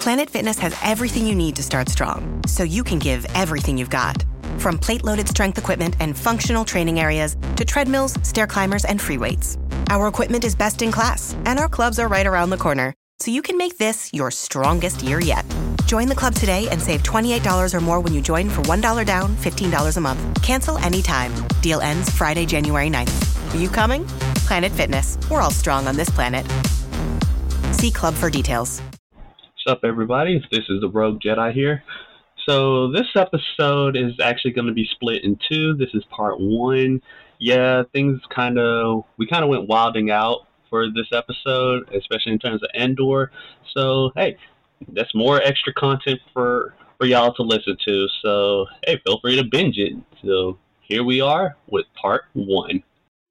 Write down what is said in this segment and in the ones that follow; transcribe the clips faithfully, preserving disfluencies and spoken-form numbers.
Planet Fitness has everything you need to start strong, so you can give everything you've got. From plate-loaded strength equipment and functional training areas to treadmills, stair climbers, and free weights. Our equipment is best in class, and our clubs are right around the corner, so you can make this your strongest year yet. Join the club today and save twenty-eight dollars or more when you join for one dollar down, fifteen dollars a month. Cancel anytime. Deal ends Friday, January ninth. Are you coming? Planet Fitness. We're all strong on this planet. See club for details. What's up, everybody? This is the Rogue Jedi here. So this episode is actually going to be split in two. This is part one. Yeah, things kind of, we kind of went wilding out for this episode, especially in terms of Andor. So, hey, that's more extra content for, for y'all to listen to. So, hey, feel free to binge it. So here we are with part one.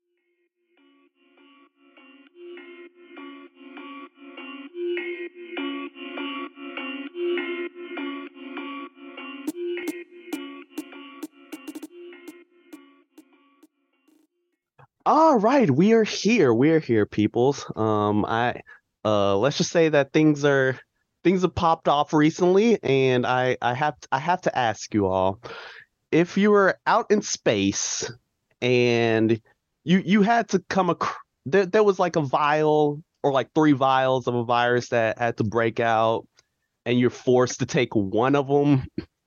All right, we are here. We're here, peoples. Um, I uh, let's just say that things are things have popped off recently, and I I have to, I have to ask you all, if you were out in space and you you had to come across, there there was like a vial or like three vials of a virus that had to break out, and you're forced to take one of them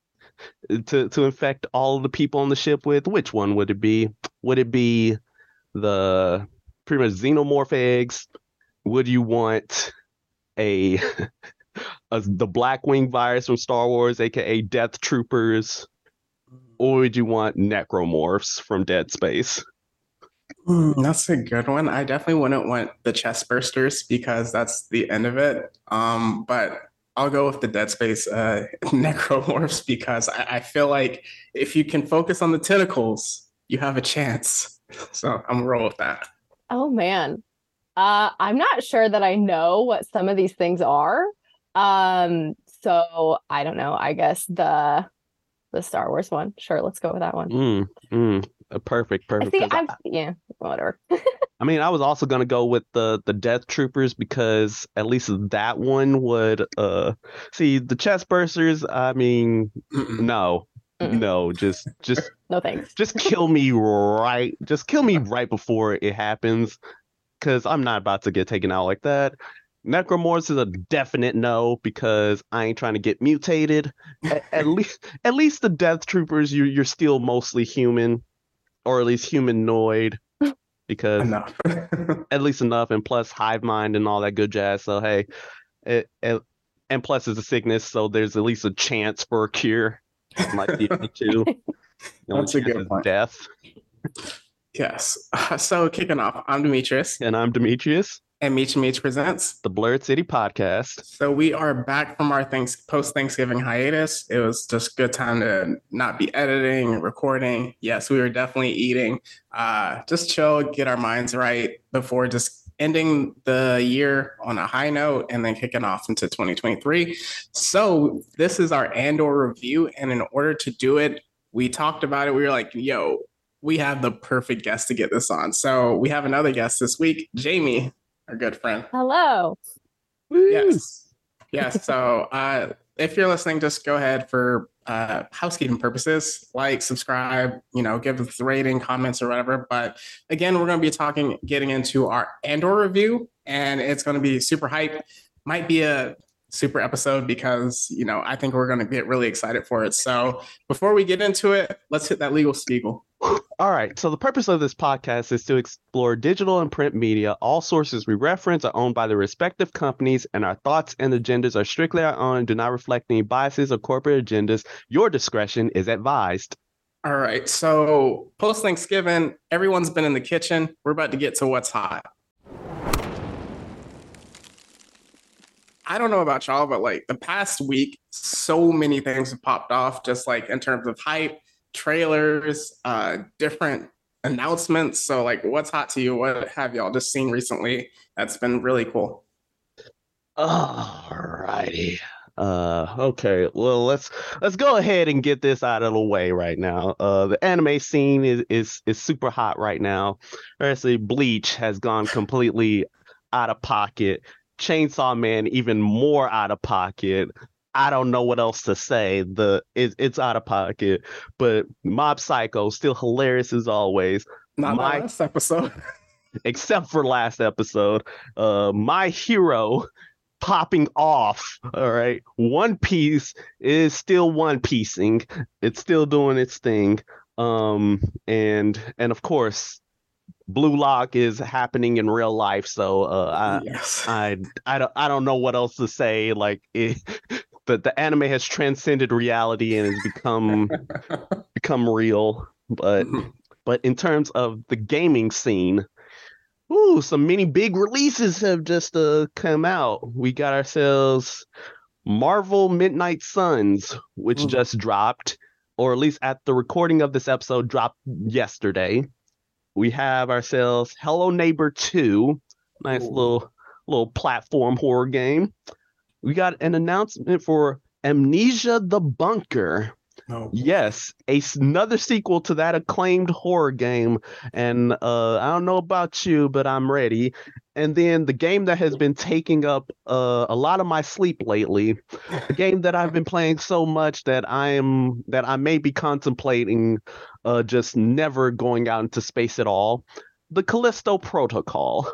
to to infect all of the people on the ship with. Which one would it be? Would it be the pretty much xenomorph eggs? Would you want a, a the Blackwing virus from Star Wars, aka Death Troopers, or would you want necromorphs from Dead Space? Mm, that's a good one. I definitely wouldn't want the chest bursters because that's the end of it. Um, but I'll go with the Dead Space uh, necromorphs because I, I feel like if you can focus on the tentacles, you have a chance. So I'm gonna roll with that. Oh man. Uh, I'm not sure that I know what some of these things are. Um, so I don't know. I guess the the Star Wars one. Sure, let's go with that one. Mm, mm, uh, perfect, perfect. I think I'm I, yeah, whatever. I mean, I was also gonna go with the the Death Troopers because at least that one would uh see the chest bursters. I mean, Mm-mm. no. No, just just no thanks. Just kill me right. Just kill me right before it happens, because I'm not about to get taken out like that. Necromorphs is a definite no because I ain't trying to get mutated. At, at least, at least the Death Troopers, you you're still mostly human, or at least humanoid, because enough. At least enough, and plus hive mind and all that good jazz. So hey, it, it, and plus it's a sickness, so there's at least a chance for a cure. Like the other two. That's a good point. Death. Yes. Uh, so kicking off, I'm Demetrius. And I'm Demetrius. And Meech and Meech presents the Blurred City Podcast. So we are back from our thanks post-Thanksgiving hiatus. It was just a good time to not be editing and recording. Yes, we were definitely eating. Uh, just chill, get our minds right before just ending the year on a high note and then kicking off into twenty twenty-three. So this is our Andor review. And in order to do it, we talked about it. We were like, yo, we have the perfect guest to get this on. So we have another guest this week, Jamie, our good friend. Hello. Yes. Yes. So uh, if you're listening, just go ahead for uh, housekeeping purposes, like, subscribe, you know, give us a rating, comments, or whatever. But again, we're going to be talking, getting into our Andor review, and it's going to be super hype. Might be a super episode because, you know, I think we're going to get really excited for it. So before we get into it, let's hit that legal spiegel. All right. So the purpose of this podcast is to explore digital and print media. All sources we reference are owned by the respective companies, and our thoughts and agendas are strictly our own and do not reflect any biases or corporate agendas. Your discretion is advised. All right. So post Thanksgiving, everyone's been in the kitchen. We're about to get to what's hot. I don't know about y'all, but like the past week, so many things have popped off, just like in terms of hype, trailers, uh, different announcements. So like, what's hot to you? What have y'all just seen recently that's been really cool? All righty. Uh, okay. Well, let's let's go ahead and get this out of the way right now. Uh, the anime scene is is is super hot right now. Actually, Bleach has gone completely out of pocket. Chainsaw Man even more out of pocket. I don't know what else to say. The it, it's out of pocket, but Mob Psycho still hilarious as always. Not My that last episode. except for last episode, uh, My Hero popping off. All right, One Piece is still one piecing. It's still doing its thing. Um, and and of course, Blue Lock is happening in real life. So uh, I, Yes. I I don't I don't know what else to say. Like it, the the anime has transcended reality and has become become real. But but in terms of the gaming scene, ooh, some many big releases have just uh come out. We got ourselves Marvel Midnight Suns, which Mm. just dropped, or at least at the recording of this episode, dropped yesterday. We have ourselves Hello Neighbor two, nice Ooh. little little platform horror game. We got an announcement for Amnesia the Bunker. No. Yes, a, s- another sequel to that acclaimed horror game. And uh, I don't know about you, but I'm ready. And then the game that has been taking up uh, a lot of my sleep lately, a game that I've been playing so much that I am that I may be contemplating uh, just never going out into space at all. The Callisto Protocol,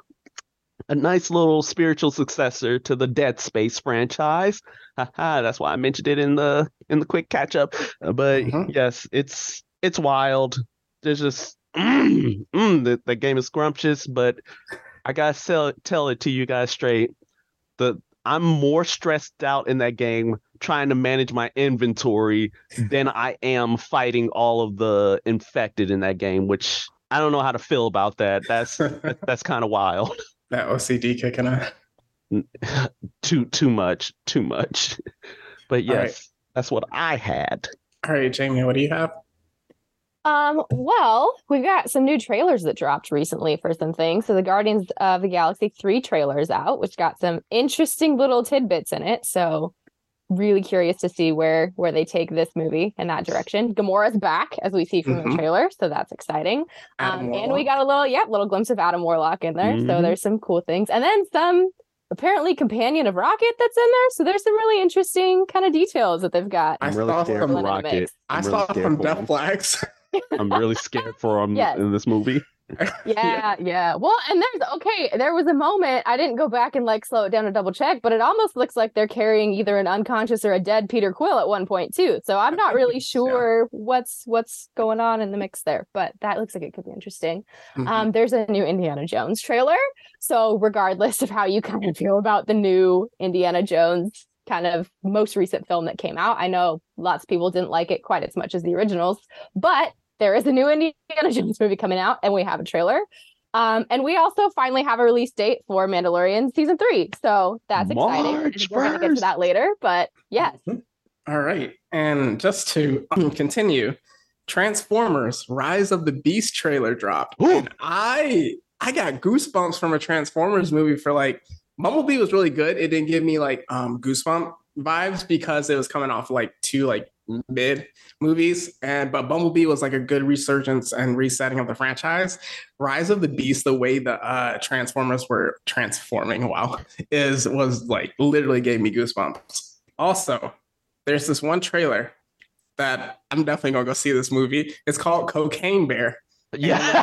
a nice little spiritual successor to the Dead Space franchise. Haha, that's why I mentioned it in the in the quick catch up. Uh, But Mhm. yes, it's it's wild. There's just mm, mm, the, the game is scrumptious, but I gotta tell tell it to you guys straight. The I'm more stressed out in that game trying to manage my inventory than I am fighting all of the infected in that game, which I don't know how to feel about that. That's that, that's kind of wild. That O C D kicking in. too too much, too much. But All right. yes, that's what I had. All right, Jamie, what do you have? Um, well, we've got some new trailers that dropped recently for some things. So the Guardians of the Galaxy three trailer is out, which got some interesting little tidbits in it. So really curious to see where where they take this movie in that direction. Gamora's back, as we see from Mhm. the trailer, so that's exciting. Adam Um, and we Warlock? got a little, yeah, little glimpse of Adam Warlock in there. So Mhm. there's some cool things, and then some apparently companion of Rocket that's in there. So there's some really interesting kind of details that they've got. I I'm really saw scared some- for in the Rocket. mix. I I'm really saw scared some for death him. flags. I'm really scared for him Yes. in this movie. Yeah, yeah. Well, and there's okay, there was a moment I didn't go back and like slow it down to double check, but it almost looks like they're carrying either an unconscious or a dead Peter Quill at one point too. So I'm not really sure what's what's going on in the mix there, but that looks like it could be interesting. Mhm. Um, there's a new Indiana Jones trailer. So regardless of how you kind of feel about the new Indiana Jones kind of most recent film that came out, I know lots of people didn't like it quite as much as the originals, but there is a new Indiana Jones movie coming out, and we have a trailer. Um, and we also finally have a release date for Mandalorian season three. So that's exciting. I March think we're going to get to first. that later, but yes. All right. And just to um, continue, Transformers Rise of the Beast trailer dropped. Ooh. And I I got goosebumps from a Transformers movie for like Bumblebee was really good. It didn't give me like um goosebump vibes because it was coming off like two like mid movies, and but Bumblebee was like a good resurgence and resetting of the franchise. Rise of the Beast, the way the uh Transformers were transforming, wow, is was like literally gave me goosebumps. Also, there's this one trailer that I'm definitely gonna go see this movie. It's called Cocaine Bear. Yeah.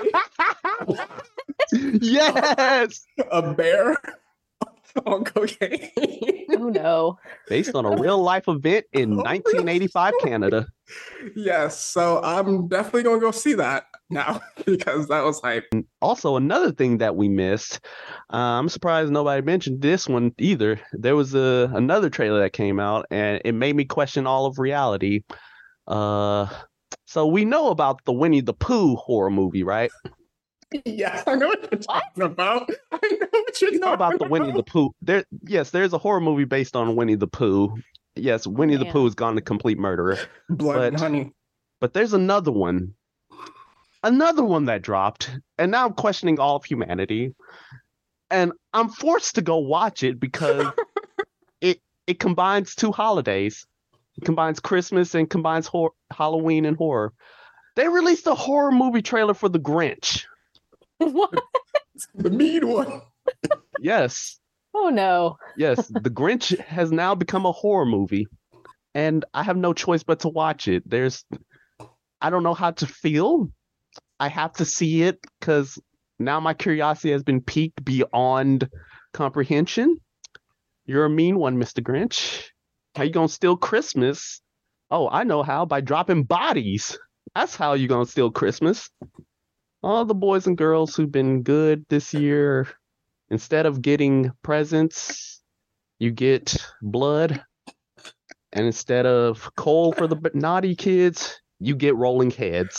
Yes. A bear on cocaine. Oh no. Based on a real life event in nineteen eighty-five Canada. Yes, so I'm definitely gonna go see that now because that was hype. Also, another thing that we missed, uh, I'm surprised nobody mentioned this one either. There was a another trailer that came out, and it made me question all of reality. Uh, so we know about the Winnie the Pooh horror movie, right? Yeah, I know what you're talking about. I know what you're You know about the talking Winnie the Pooh. There, yes, there's a horror movie based on Winnie the Pooh. Yes, Winnie the man. Pooh has gone to complete murderer. Blood and but- honey. But there's another one, another one that dropped, and now I'm questioning all of humanity, and I'm forced to go watch it because it it combines two holidays. It combines Christmas and combines hor- Halloween and horror. They released a horror movie trailer for The Grinch. What? The mean one. Yes, Oh no. Yes, The Grinch has now become a horror movie, and I have no choice but to watch it. There's, I don't know how to feel. I have to see it because now my curiosity has been piqued beyond comprehension. You're a mean one, Mister Grinch. How you gonna steal Christmas? Oh, I know how, by dropping bodies. That's how you gonna steal Christmas. All the boys and girls who've been good this year, instead of getting presents, you get blood. And instead of coal for the naughty kids, you get rolling heads.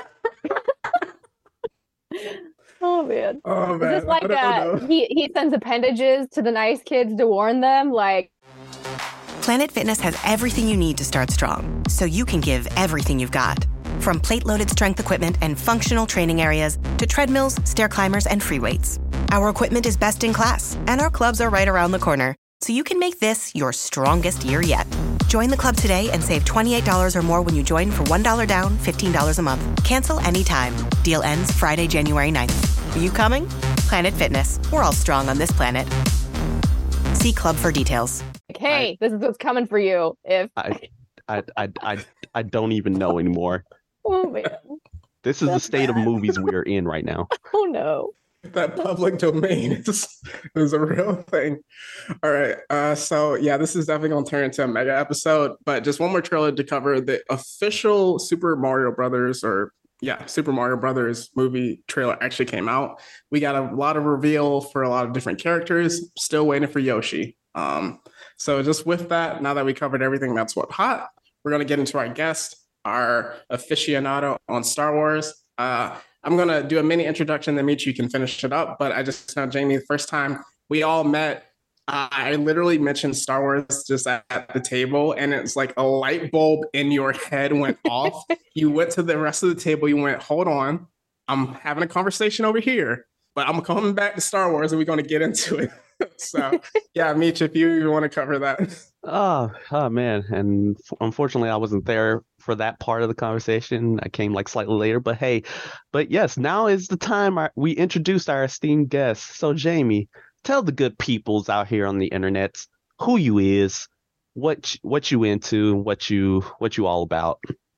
Oh man. Oh Is man. this like I don't uh, know. he he sends appendages to the nice kids to warn them? Like, Planet Fitness has everything you need to start strong, so you can give everything you've got. From plate-loaded strength equipment and functional training areas to treadmills, stair climbers, and free weights. Our equipment is best in class, and our clubs are right around the corner, so you can make this your strongest year yet. Join the club today and save twenty-eight dollars or more when you join for one dollar down, fifteen dollars a month. Cancel anytime. Deal ends Friday, January ninth. Are you coming? Planet Fitness. We're all strong on this planet. See club for details. hey, this is what's coming for you. If I, I, I, I, I don't even know anymore. oh man, This is the That's state of bad. movies we're in right now. oh no. That public domain is, is a real thing. All right. Uh, so yeah, this is definitely gonna turn into a mega episode, but just one more trailer to cover the official Super Mario Brothers or yeah, Super Mario Brothers movie trailer actually came out. We got a lot of reveal for a lot of different characters. Still waiting for Yoshi. Um, so just with that, now that we covered everything that's what hot, we're gonna get into our guest, our aficionado on Star Wars. Uh, I'm going to do a mini introduction, then Mitch, you can finish it up. But I just know, Jamie, the first time we all met, uh, I literally mentioned Star Wars just at, at the table, and it's like a light bulb in your head went off. You went to the rest of the table. You went, hold on, I'm having a conversation over here, but I'm coming back to Star Wars, and we're going to get into it. So, yeah, Mitch, if you, you want to cover that. Oh, oh man. And f- unfortunately, I wasn't there for that part of the conversation. I came like slightly later, but hey, but yes, now is the time our, we introduced our esteemed guest. So, Jamie, tell the good peoples out here on the internet who you is, what what you into, what you what you all about.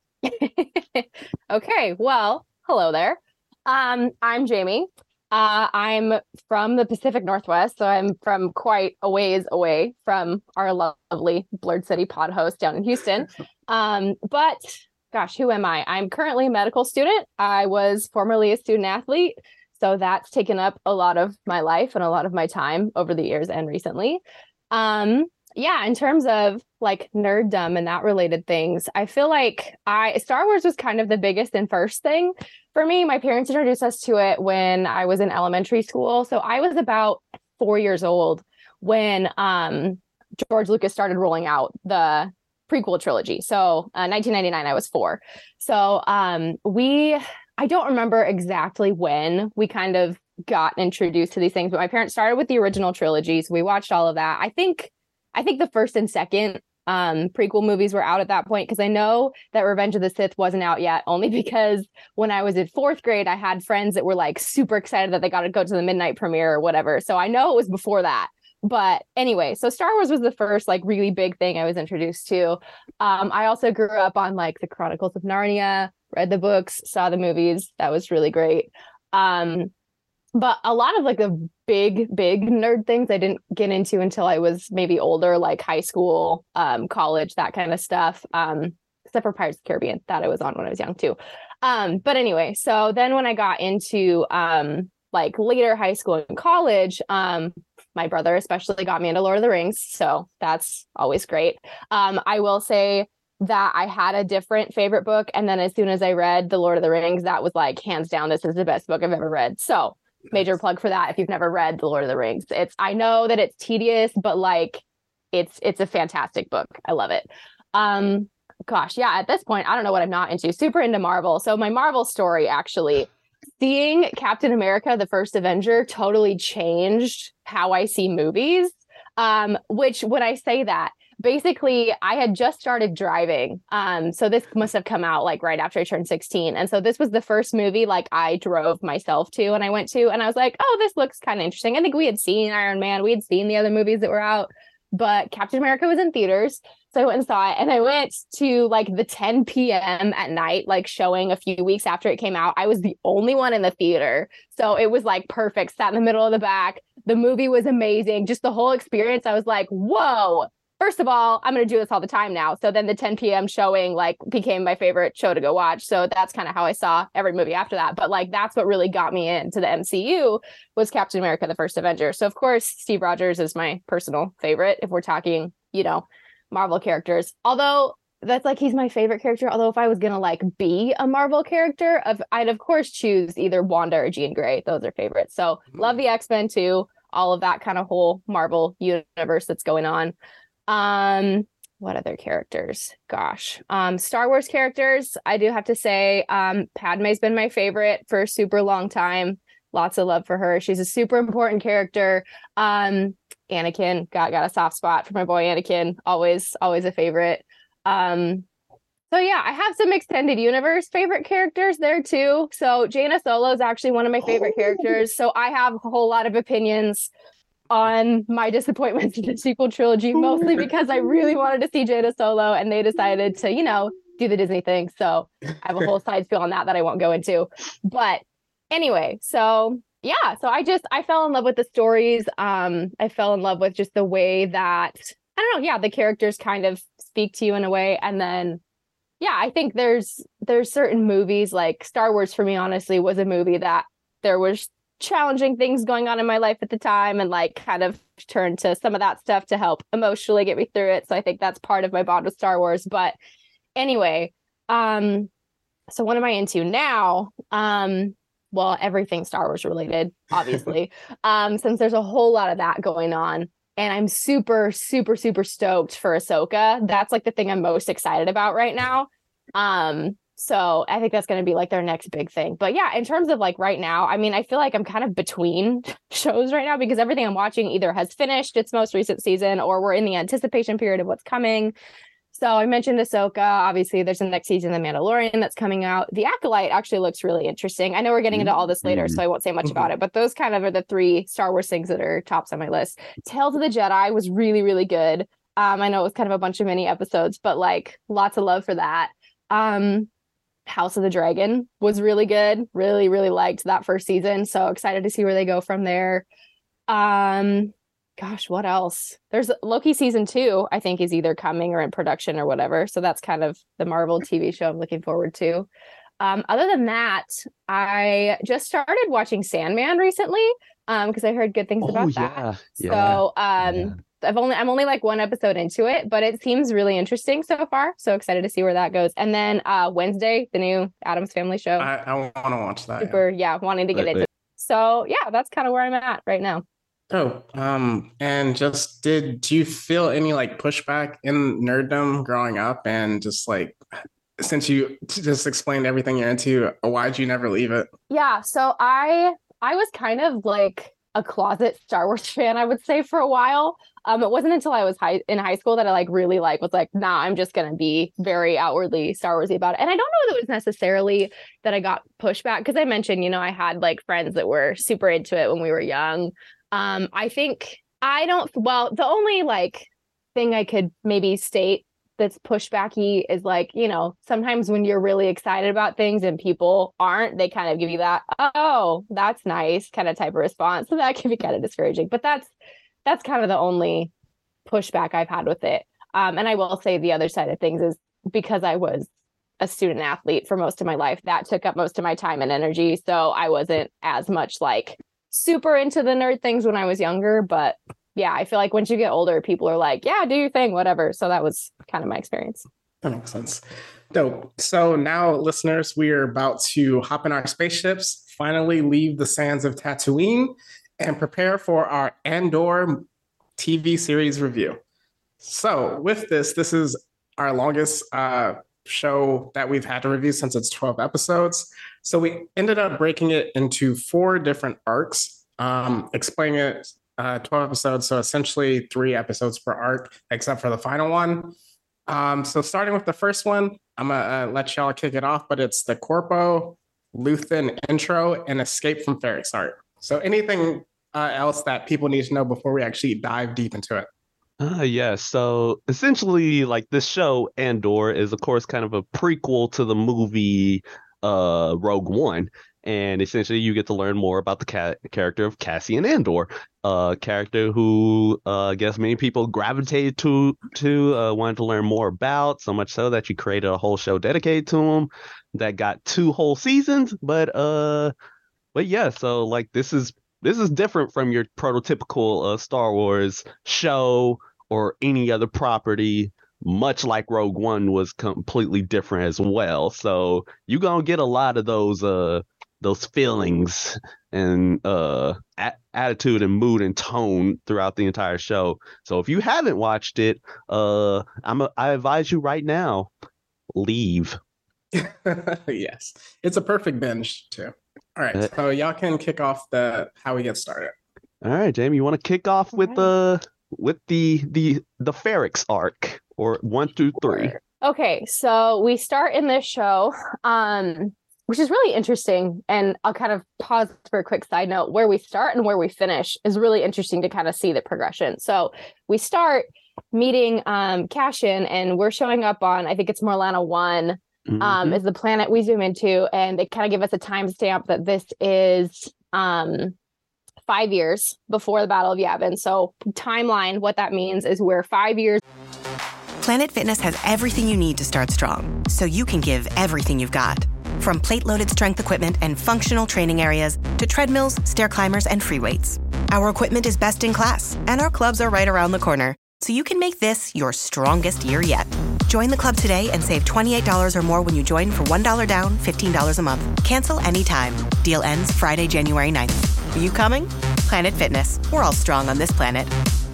Okay, well, hello there. Um, I'm Jamie. Uh, I'm from the Pacific Northwest, so I'm from quite a ways away from our lo- lovely Blurred City pod host down in Houston. Um, but gosh, who am I? I'm currently a medical student. I was formerly a student athlete, so that's taken up a lot of my life and a lot of my time over the years and recently. Um, yeah, in terms of like nerddom and that related things, I feel like I Star Wars was kind of the biggest and first thing for me. My parents introduced us to it when I was in elementary school. So I was about four years old when um, George Lucas started rolling out the prequel trilogy. So uh, nineteen ninety-nine, I was four. So um, we, I don't remember exactly when we kind of got introduced to these things, but my parents started with the original trilogy. So we watched all of that. I think, I think the first and second um prequel movies were out at that point, because I know that Revenge of the Sith wasn't out yet, only because when I was in fourth grade I had friends that were like super excited that they got to go to the midnight premiere or whatever, so I know it was before that. But anyway, so Star Wars was the first like really big thing I was introduced to. um I also grew up on like the Chronicles of Narnia, read the books, saw the movies. That was really great. um But a lot of like the big, big nerd things I didn't get into until I was maybe older, like high school, um, college, that kind of stuff. Um, except for Pirates of the Caribbean, that I was on when I was young too. Um, but anyway, so then when I got into um, like later high school and college, um, my brother especially got me into Lord of the Rings. So that's always great. Um, I will say that I had a different favorite book. And then as soon as I read The Lord of the Rings, that was like hands down, this is the best book I've ever read. So major plug for that if you've never read The Lord of the Rings. It's I know that it's tedious, but like it's it's a fantastic book. I love it. Um gosh, yeah, at this point I don't know what I'm not into. Super into Marvel. So my Marvel story, actually, seeing Captain America the First Avenger totally changed how I see movies. Um which when I say that, basically I had just started driving. Um, so this must have come out like right after I turned sixteen. And so this was the first movie like I drove myself to and I went to, and I was like, oh, this looks kind of interesting. I think we had seen Iron Man. We had seen the other movies that were out, but Captain America was in theaters. So I went and saw it, and I went to like the ten p.m. at night, like showing a few weeks after it came out. I was the only one in the theater. So it was like perfect, sat in the middle of the back. The movie was amazing. Just the whole experience. I was like, whoa, first of all, I'm going to do this all the time now. So then the ten p.m. showing like became my favorite show to go watch. So that's kind of how I saw every movie after that. But like, that's what really got me into the M C U was Captain America, the First Avenger. So of course, Steve Rogers is my personal favorite if we're talking, you know, Marvel characters. Although that's like, he's my favorite character. Although if I was going to like be a Marvel character, of I'd of course choose either Wanda or Jean Grey. Those are favorites. So love the X-Men too. All of that kind of whole Marvel universe that's going on. Um, what other characters? Gosh, um, Star Wars characters. I do have to say, um, Padme's been my favorite for a super long time. Lots of love for her. She's a super important character. Um, Anakin, got got a soft spot for my boy Anakin. Always, always a favorite. Um, so yeah, I have some extended universe favorite characters there too. So Jaina Solo is actually one of my favorite oh. characters. So I have a whole lot of opinions on my disappointments in the sequel trilogy, mostly because I really wanted to see Jaina Solo, and they decided to, you know, do the Disney thing. So I have a whole side spiel on that that I won't go into. But anyway, so yeah, so I just, I fell in love with the stories. Um, I fell in love with just the way that, I don't know, yeah, the characters kind of speak to you in a way. And then, yeah, I think there's, there's certain movies, like Star Wars for me, honestly, was a movie that there was challenging things going on in my life at the time, and like kind of turned to some of that stuff to help emotionally get me through it. So I think that's part of my bond with Star Wars. But anyway, um, so what am I into now? Um, well, everything Star Wars related, obviously, um, since there's a whole lot of that going on. And I'm super, super, super stoked for Ahsoka. That's like the thing I'm most excited about right now. Um, so I think that's going to be like their next big thing. But yeah, in terms of like right now, I mean, I feel like I'm kind of between shows right now because everything I'm watching either has finished its most recent season or we're in the anticipation period of what's coming. So I mentioned Ahsoka. Obviously, there's the next season of The Mandalorian that's coming out. The Acolyte actually looks really interesting. I know we're getting into all this later, so I won't say much about it. But those kind of are the three Star Wars things that are tops on my list. Tales of the Jedi was really, really good. Um, I know it was kind of a bunch of mini episodes, but like lots of love for that. Um, House of the Dragon was really good. Really, really liked that first season. So excited to see where they go from there. Um, Gosh, what else? There's Loki season two, I think, is either coming or in production or whatever. So that's kind of the Marvel T V show I'm looking forward to. Um, other than that, I just started watching Sandman recently um, because I heard good things oh, about yeah. that. Yeah. So um, yeah. I've only I'm only like one episode into it, but it seems really interesting so far. So excited to see where that goes. And then uh, Wednesday, the new Addams Family show. I, I want to watch that. Super, yeah, yeah wanting to get wait, into wait. it. So yeah, that's kind of where I'm at right now. Oh, um, and just did do you feel any like pushback in nerddom growing up, and just like since you just explained everything you're into, why'd you never leave it? Yeah, so I I was kind of like a closet Star Wars fan, I would say, for a while. Um, it wasn't until I was high in high school that I like really like was like, nah, I'm just gonna be very outwardly Star Warsy about it. And I don't know that it was necessarily that I got pushback because I mentioned, you know, I had like friends that were super into it when we were young. Um, I think I don't, well, the only like thing I could maybe state that's pushbacky is like, you know, sometimes when you're really excited about things and people aren't, they kind of give you that, oh, that's nice kind of type of response. So that can be kind of discouraging, but that's, that's kind of the only pushback I've had with it. Um, and I will say the other side of things is because I was a student athlete for most of my life, that took up most of my time and energy. So I wasn't as much like super into the nerd things when I was younger, but yeah, I feel like once you get older, people are like, yeah, do your thing, whatever. So that was kind of my experience. That makes sense. Dope. So now, listeners, we are about to hop in our spaceships, finally leave the sands of Tatooine, and prepare for our Andor T V series review. So with this, this is our longest uh, show that we've had to review since it's twelve episodes. So we ended up breaking it into four different arcs, um, explaining it uh, twelve episodes. So essentially three episodes per arc, except for the final one. Um, so starting with the first one, I'm going to uh, let y'all kick it off, but it's the Corpo Luthen intro and Escape from Ferrix arc. So anything uh, else that people need to know before we actually dive deep into it? Uh, yeah, so essentially, like this show, Andor, is of course kind of a prequel to the movie uh, Rogue One. And essentially, you get to learn more about the ca- character of Cassian Andor, a character who uh, I guess many people gravitated to, to uh, wanted to learn more about, so much so that you created a whole show dedicated to him that got two whole seasons. But uh, but yeah, so like this is this is different from your prototypical uh, Star Wars show or any other property. Much like Rogue One was completely different as well. So you're gonna get a lot of those uh those feelings and uh a- attitude and mood and tone throughout the entire show. So if you haven't watched it, uh I'm a, I advise you right now, leave. Yes, it's a perfect binge too. All right, Uh, so y'all can kick off the how we get started. All right, Jamie, you want to kick off with the with the the the Ferrix arc, or one through three? Okay, so we start in this show, um, which is really interesting. And I'll kind of pause for a quick side note. Where we start and where we finish is really interesting to kind of see the progression. So we start meeting um, Cassian, and we're showing up on, I think it's Morlana one, um, Mhm. is the planet we zoom into. And they kind of give us a timestamp that this is um, five years before the Battle of Yavin. So timeline, what that means is we're five years. Planet Fitness has everything you need to start strong, so you can give everything you've got. From plate-loaded strength equipment and functional training areas to treadmills, stair climbers, and free weights. Our equipment is best in class, and our clubs are right around the corner, so you can make this your strongest year yet. Join the club today and save twenty-eight dollars or more when you join for one dollar down, fifteen dollars a month. Cancel anytime. Deal ends Friday, January ninth. Are you coming? Planet Fitness. We're all strong on this planet.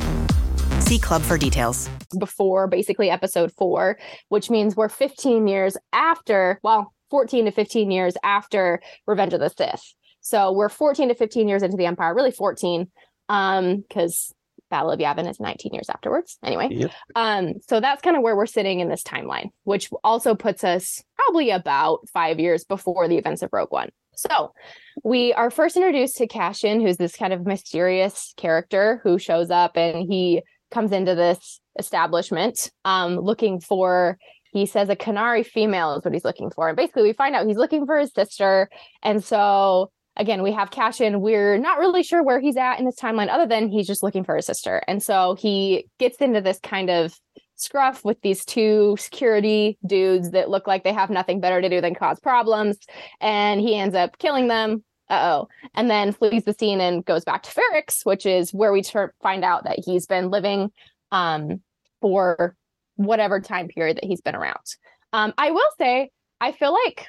See club for details. Before basically episode four, which means we're fifteen years after, well, fourteen to fifteen years after Revenge of the Sith. So we're fourteen to fifteen years into the Empire, really fourteen, um, because Battle of Yavin is nineteen years afterwards. Anyway, Yep. um, so that's kind of where we're sitting in this timeline, which also puts us probably about five years before the events of Rogue One. So we are first introduced to Cassian, who's this kind of mysterious character who shows up, and he comes into this establishment um, looking for, he says a Kenari female is what he's looking for. And basically we find out he's looking for his sister. And so again, we have Cassian. We're not really sure where he's at in this timeline other than he's just looking for his sister. And so he gets into this kind of scruff with these two security dudes that look like they have nothing better to do than cause problems. And he ends up killing them. Uh-oh. And then flees the scene and goes back to Ferrix, which is where we ter- find out that he's been living um, for whatever time period that he's been around. Um, I will say, I feel like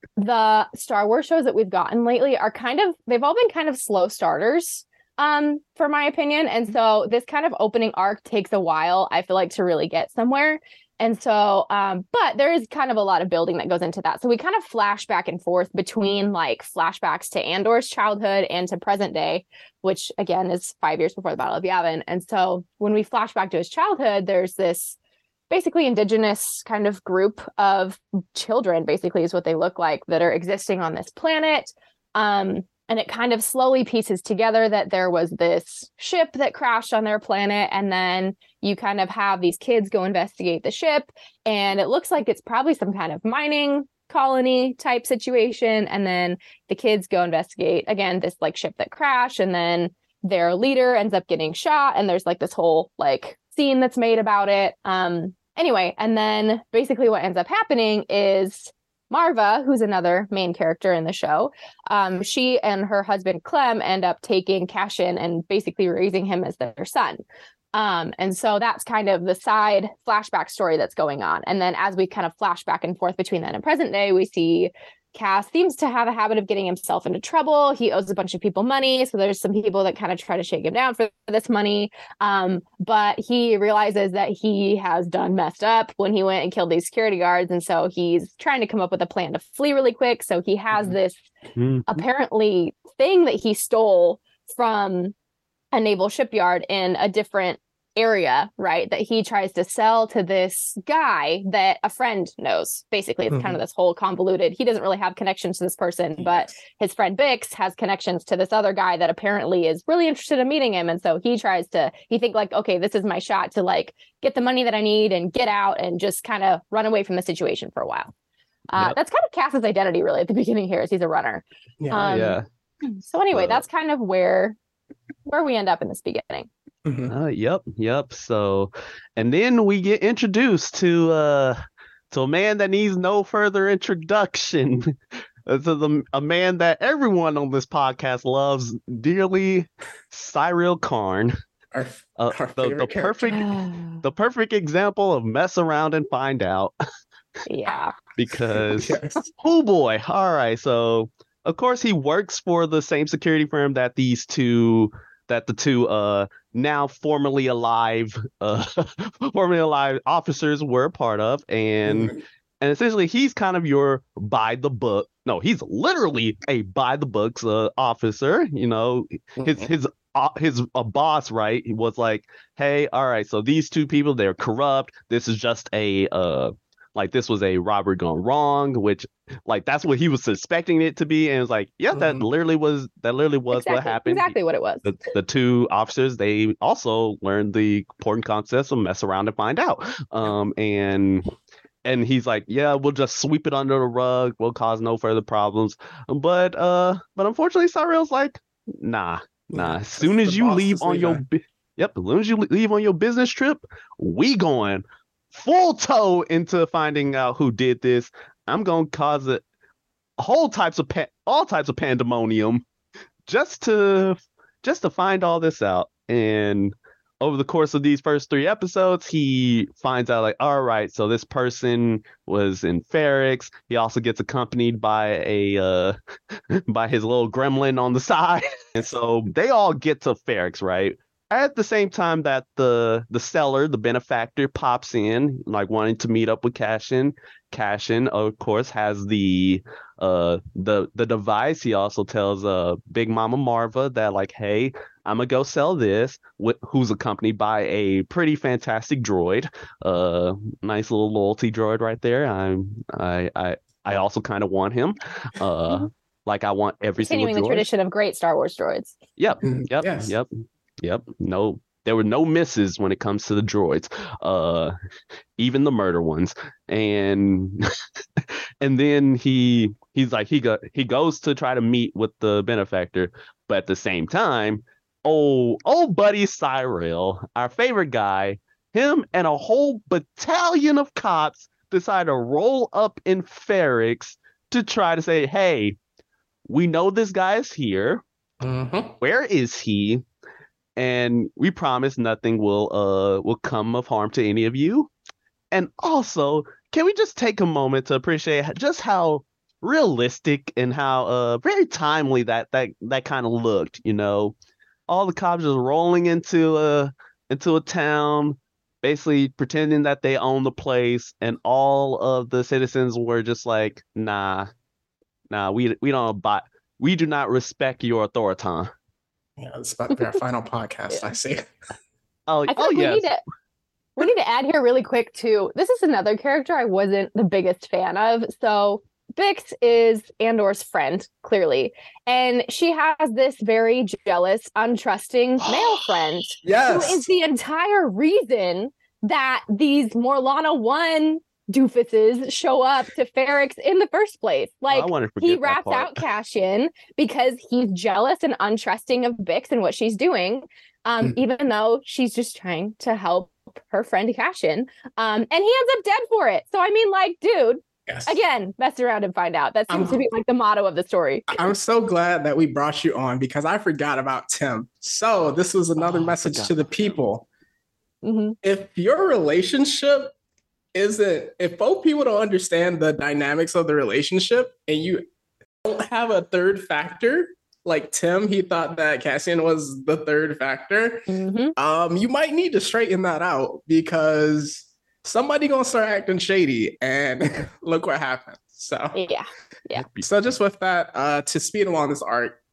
the Star Wars shows that we've gotten lately are kind of, they've all been kind of slow starters, um, for my opinion. And so this kind of opening arc takes a while, I feel like, to really get somewhere. And so, um, but there is kind of a lot of building that goes into that. So we kind of flash back and forth between like flashbacks to Andor's childhood and to present day, which again is five years before the Battle of Yavin. And so when we flash back to his childhood, there's this basically indigenous kind of group of children, basically is what they look like, that are existing on this planet. Um, and it kind of slowly pieces together that there was this ship that crashed on their planet. And then you kind of have these kids go investigate the ship. And it looks like it's probably some kind of mining colony type situation. And then the kids go investigate, again, this like ship that crashed. And then their leader ends up getting shot. And there's like this whole like scene that's made about it. Um, anyway, and then basically what ends up happening is Marva, who's another main character in the show, um, she and her husband Clem end up taking Cassian and basically raising him as their son. Um, and so that's kind of the side flashback story that's going on. And then as we kind of flash back and forth between then and present day, we see Cass seems to have a habit of getting himself into trouble. He owes a bunch of people money. So there's some people that kind of try to shake him down for this money. Um, but he realizes that he has done messed up when he went and killed these security guards. And so he's trying to come up with a plan to flee really quick. So he has this Mhm. apparently thing that he stole from a naval shipyard in a different area, right? That he tries to sell to this guy that a friend knows. Basically, it's mm-hmm. kind of this whole convoluted. He doesn't really have connections to this person, but his friend Bix has connections to this other guy that apparently is really interested in meeting him. And so he tries to, he think like, okay, this is my shot to like get the money that I need and get out and just kind of run away from the situation for a while. Uh, yep. That's kind of Cass's identity really at the beginning here, is he's a runner. Yeah. Um, yeah. So anyway, uh, that's kind of where where we end up in this beginning. Mm-hmm. Uh, yep, yep. So, and then we get introduced to uh to a man that needs no further introduction. To the a man that everyone on this podcast loves dearly, Cyril Karn. Our, uh, our the, the perfect the perfect example of mess around and find out. Yeah. Because yes. Oh boy. All right. So of course he works for the same security firm that these two that the two uh now formerly alive uh formerly alive officers were a part of, and mm-hmm. and essentially he's kind of your by the book. No, he's literally a by the books uh, officer. You know, mm-hmm. his his uh, his uh, boss, right? He was like, hey, all right, so these two people, they're corrupt. This is just a uh like this was a robbery gone wrong, which like that's what he was suspecting it to be, and it was like, yeah, that mm-hmm. literally was that literally was exactly, what happened. Exactly what it was. The, the two officers, they also learned the important concepts of mess around and find out. Um, and and he's like, yeah, we'll just sweep it under the rug. We'll cause no further problems. But uh, but unfortunately, Cyril's like, nah, nah. As soon as you leave on your, bi- yep, as soon as you leave on your business trip, we going full toe into finding out who did this. I'm gonna cause it whole types of pa- all types of pandemonium just to just to find all this out. And over the course of these first three episodes, he finds out like, all right, so this person was in Ferrix. He also gets accompanied by a uh, by his little gremlin on the side, and so they all get to Ferrix, right? At the same time that the the seller, the benefactor, pops in, like wanting to meet up with Cassian. Cassian, of course, has the uh the the device. He also tells uh Big Mama Marva that like, hey, I'm gonna go sell this. Wh- who's accompanied by a pretty fantastic droid, uh, nice little loyalty droid right there. I'm I I I also kind of want him. Uh, mm-hmm. Like I want every Continuing single droid. the tradition of great Star Wars droids. Yep, yep, yes. yep. Yep. No, there were no misses when it comes to the droids, uh, even the murder ones. And and then he he's like he go he goes to try to meet with the benefactor, but at the same time, oh oh buddy Cyril, our favorite guy, him and a whole battalion of cops decide to roll up in Ferrix to try to say, hey, we know this guy is here. Mm-hmm. Where is he? And we promise nothing will uh will come of harm to any of you. And also, can we just take a moment to appreciate just how realistic and how uh very timely that that that kind of looked, you know? All the cops just rolling into a into a town, basically pretending that they own the place, and all of the citizens were just like, nah, nah, we we don't abide, we do not respect your authority. Yeah, it's about to be our final podcast. I see. Oh, I oh like we yes. Need to, we need to add here really quick too. This is another character I wasn't the biggest fan of. So Bix is Andor's friend, clearly, and she has this very jealous, untrusting male friend, yes, who is the entire reason that these Morlana One doofuses show up to Ferrix in the first place. Like, oh, he rats out Cassian because he's jealous and untrusting of Bix and what she's doing, um, mm. even though she's just trying to help her friend Cassian. Um, and he ends up dead for it. So, I mean, like, dude, yes. Again, mess around and find out. That seems I'm, to be like the motto of the story. I'm so glad that we brought you on because I forgot about Tim. So this was another oh, message to the people. Mm-hmm. If your relationship isn't, if both people don't understand the dynamics of the relationship and you don't have a third factor, like Tim, he thought that Cassian was the third factor, mm-hmm. um, you might need to straighten that out because somebody gonna start acting shady and look what happens. So yeah, yeah. So just with that, uh, to speed along this arc,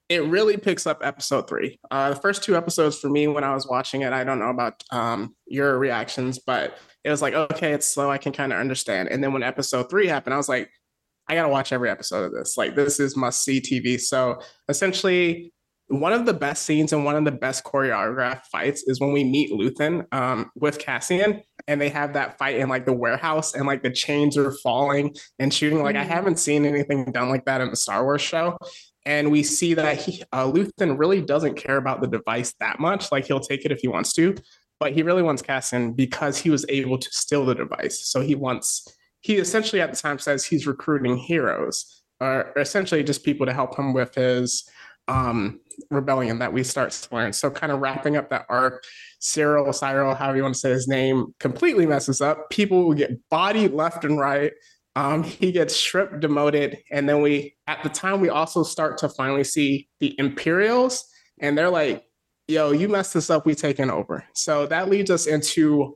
It really picks up episode three. Uh, the first two episodes for me when I was watching it, I don't know about um, your reactions, but it was like, okay, it's slow. I can kind of understand. And then when episode three happened, I was like, I got to watch every episode of this. Like, this is must see T V. So essentially, one of the best scenes and one of the best choreographed fights is when we meet Luthen um, with Cassian, and they have that fight in like the warehouse, and like the chains are falling and shooting. Like, mm-hmm. I haven't seen anything done like that in the Star Wars show. And we see that he, uh, Luthen really doesn't care about the device that much. Like, he'll take it if he wants to, but he really wants Cassian because he was able to steal the device. So he wants, he essentially at the time says he's recruiting heroes, or essentially just people to help him with his um, rebellion that we start to learn. So kind of wrapping up that arc, Cyril, Cyril, however you want to say his name, completely messes up. People will get bodied left and right. Um, he gets stripped, demoted, and then we, at the time, we also start to finally see the Imperials, and they're like, yo, you messed this up, we taking over. So that leads us into,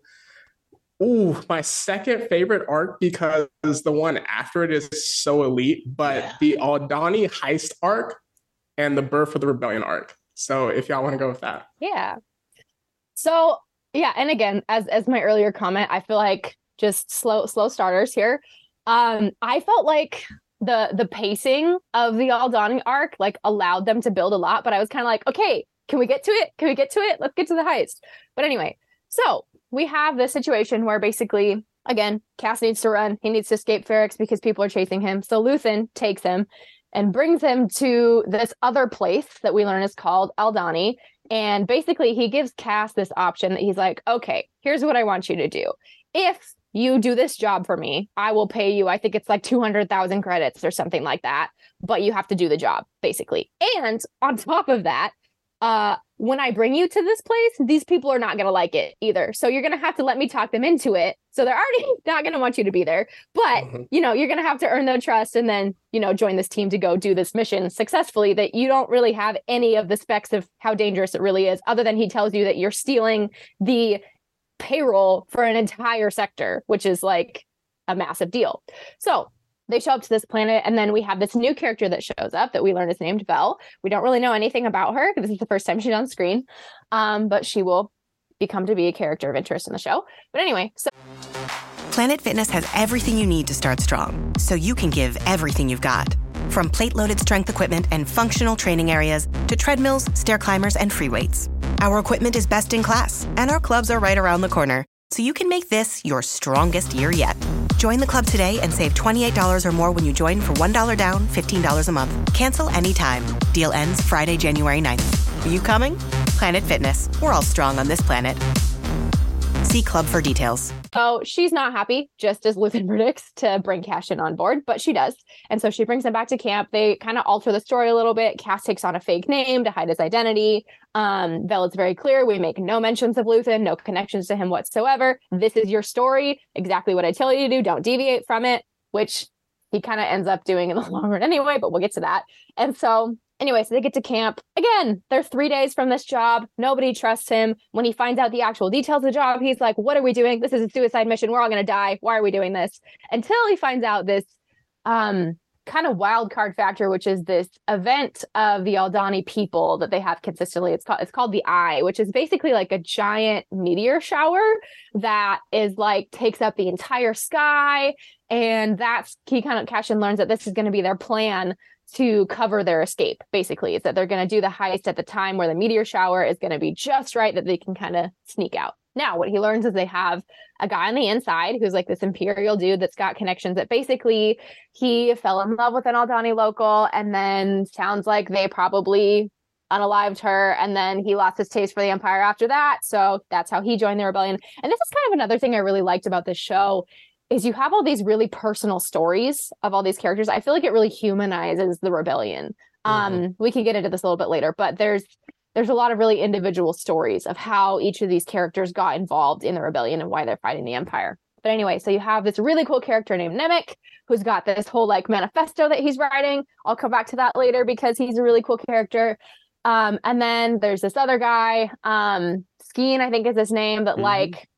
ooh, my second favorite arc, because the one after it is so elite, but yeah. the Aldhani heist arc and the Birth of the Rebellion arc. So if y'all want to go with that. Yeah. So, yeah, and again, as as my earlier comment, I feel like just slow, slow starters here. Um, I felt like the the pacing of the Aldhani arc like allowed them to build a lot, but I was kind of like, okay, can we get to it? Can we get to it? Let's get to the heist. But anyway, so we have this situation where basically, again, Cass needs to run. He needs to escape Ferrix because people are chasing him. So Luthen takes him and brings him to this other place that we learn is called Aldhani. And basically, he gives Cass this option that he's like, okay, here's what I want you to do. If you do this job for me, I will pay you, I think it's like two hundred thousand credits or something like that, but you have to do the job, basically. And on top of that, uh, when I bring you to this place, these people are not going to like it either. So you're going to have to let me talk them into it. So they're already not going to want you to be there, but, mm-hmm. you know, you're going to have to earn their trust and then, you know, join this team to go do this mission successfully that you don't really have any of the specs of how dangerous it really is, other than he tells you that you're stealing the payroll for an entire sector, which is like a massive deal. So they show up to this planet, and then we have this new character that shows up that we learn is named Vel. We don't really know anything about her because this is the first time she's on screen, um, but she will become to be a character of interest in the show. But anyway, so Planet Fitness has everything you need to start strong, so you can give everything you've got. From plate-loaded strength equipment and functional training areas to treadmills, stair climbers, and free weights. Our equipment is best in class, and our clubs are right around the corner, so you can make this your strongest year yet. Join the club today and save twenty-eight dollars or more when you join for one dollar down, fifteen dollars a month. Cancel anytime. Deal ends Friday, January ninth. Are you coming? Planet Fitness. We're all strong on this planet. See club for details. So she's not happy, just as Luthen predicts, to bring Cassian on board, but she does. And so she brings him back to camp. They kind of alter the story a little bit. Cass takes on a fake name to hide his identity. Um, Vel is very clear. We make no mentions of Luthen, no connections to him whatsoever. This is your story. Exactly what I tell you to do. Don't deviate from it, which he kind of ends up doing in the long run anyway, but we'll get to that. And so anyway, so they get to camp. Again, they're three days from this job. Nobody trusts him. When he finds out the actual details of the job, he's like, what are we doing? This is a suicide mission. We're all going to die. Why are we doing this? Until he finds out this um, kind of wild card factor, which is this event of the Aldhani people that they have consistently. It's called, it's called the Eye, which is basically like a giant meteor shower that is like takes up the entire sky. And that's, he kind of, Cassian learns that this is going to be their plan to cover their escape, basically. Is that they're going to do the heist at the time where the meteor shower is going to be just right that they can kind of sneak out. Now, what he learns is they have a guy on the inside who's like this Imperial dude that's got connections that basically he fell in love with an Aldhani local, and then sounds like they probably unalived her, and then he lost his taste for the Empire after that. So that's how he joined the rebellion. And this is kind of another thing I really liked about this show, is you have all these really personal stories of all these characters. I feel like it really humanizes the rebellion. Mm-hmm. Um, we can get into this a little bit later, but there's there's a lot of really individual stories of how each of these characters got involved in the rebellion and why they're fighting the Empire. But anyway, so you have this really cool character named Nemik, who's got this whole like manifesto that he's writing. I'll come back to that later because he's a really cool character. Um, and then there's this other guy, um, Skeen, I think is his name, that mm-hmm. like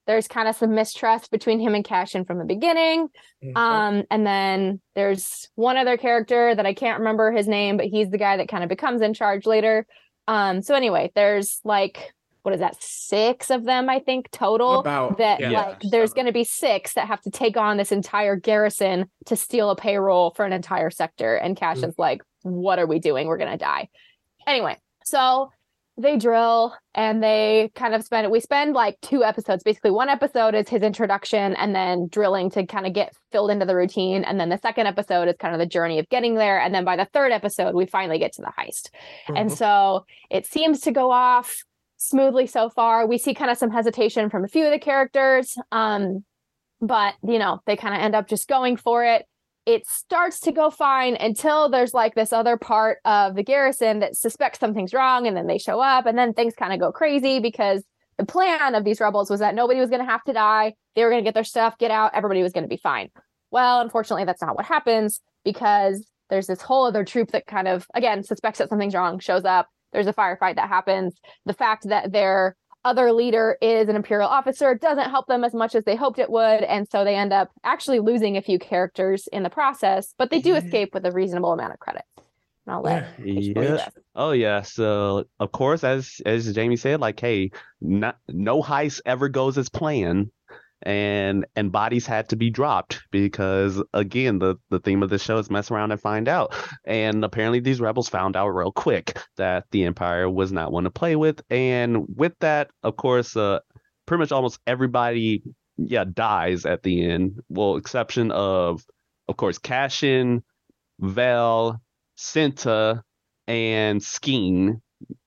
there's kind of some mistrust between him and Cassian from the beginning. Mm-hmm. Um, and then there's one other character that I can't remember his name, but he's the guy that kind of becomes in charge later. Um, so anyway, there's like, what is that? Six of them, I think, total. About, that yeah, like there's going to be six that have to take on this entire garrison to steal a payroll for an entire sector. And Cassian's mm-hmm. like, what are we doing? We're going to die. Anyway, so they drill and they kind of spend, we spend like two episodes. Basically, one episode is his introduction and then drilling to kind of get filled into the routine. And then the second episode is kind of the journey of getting there. And then by the third episode, we finally get to the heist. Mm-hmm. And so it seems to go off smoothly so far. We see kind of some hesitation from a few of the characters. Um, but, you know, they kind of end up just going for it. It starts to go fine until there's like this other part of the garrison that suspects something's wrong, and then they show up, and then things kind of go crazy because the plan of these rebels was that nobody was going to have to die. They were going to get their stuff, get out, everybody was going to be fine. Well, unfortunately, that's not what happens, because there's this whole other troop that kind of, again, suspects that something's wrong, shows up. There's a firefight that happens. The fact that their other leader is an Imperial officer doesn't help them as much as they hoped it would. And so they end up actually losing a few characters in the process, but they do escape with a reasonable amount of credit. And I'll let yeah. Oh yeah. So of course, as as Jamie said, like, hey, not, no heist ever goes as planned. And and bodies had to be dropped because, again, the, the theme of the show is mess around and find out. And apparently these rebels found out real quick that the Empire was not one to play with. And with that, of course, uh, pretty much almost everybody, yeah, dies at the end. Well, exception of, of course, Cassian, Vel, Cinta, and Skeen,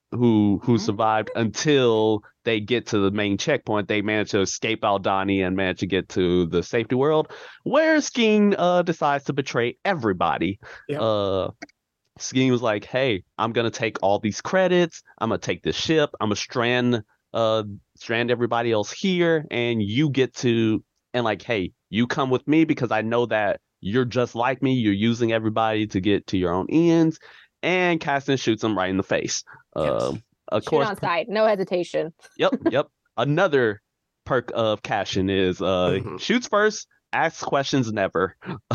who who survived until they get to the main checkpoint. They manage to escape Aldhani and manage to get to the safety world, where Skeen uh, decides to betray everybody. Yep. Uh, Skeen was like, hey, I'm going to take all these credits. I'm going to take this ship. I'm going to strand, uh, strand everybody else here. And you get to, and like, hey, you come with me because I know that you're just like me. You're using everybody to get to your own ends. And Cassian shoots him right in the face. Yes. Uh, of Shoot course, on sight, no hesitation. Yep, yep. Another perk of Cassian is uh, mm-hmm. shoots first, asks questions never.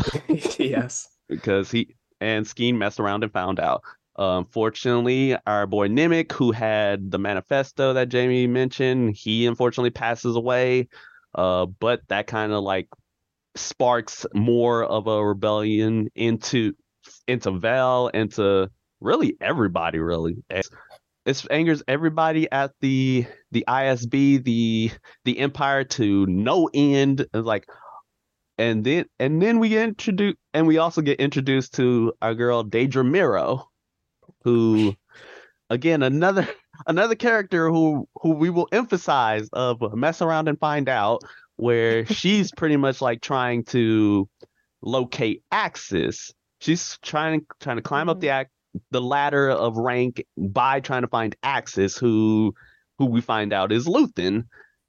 Yes, because he and Skeen messed around and found out. Unfortunately, um, our boy Nemik, who had the manifesto that Jamie mentioned, he unfortunately passes away. Uh, but that kind of like sparks more of a rebellion into. into Vel, into really everybody, really. It angers everybody at the the I S B, the the Empire to no end. It's like, and then and then we get introduced, and we also get introduced to our girl Daedra Miro, who, again, another another character who who we will emphasize of mess around and find out, where she's pretty much like trying to locate Axis. She's trying trying to climb up the the ladder of rank by trying to find Axis, who who we find out is Luthen,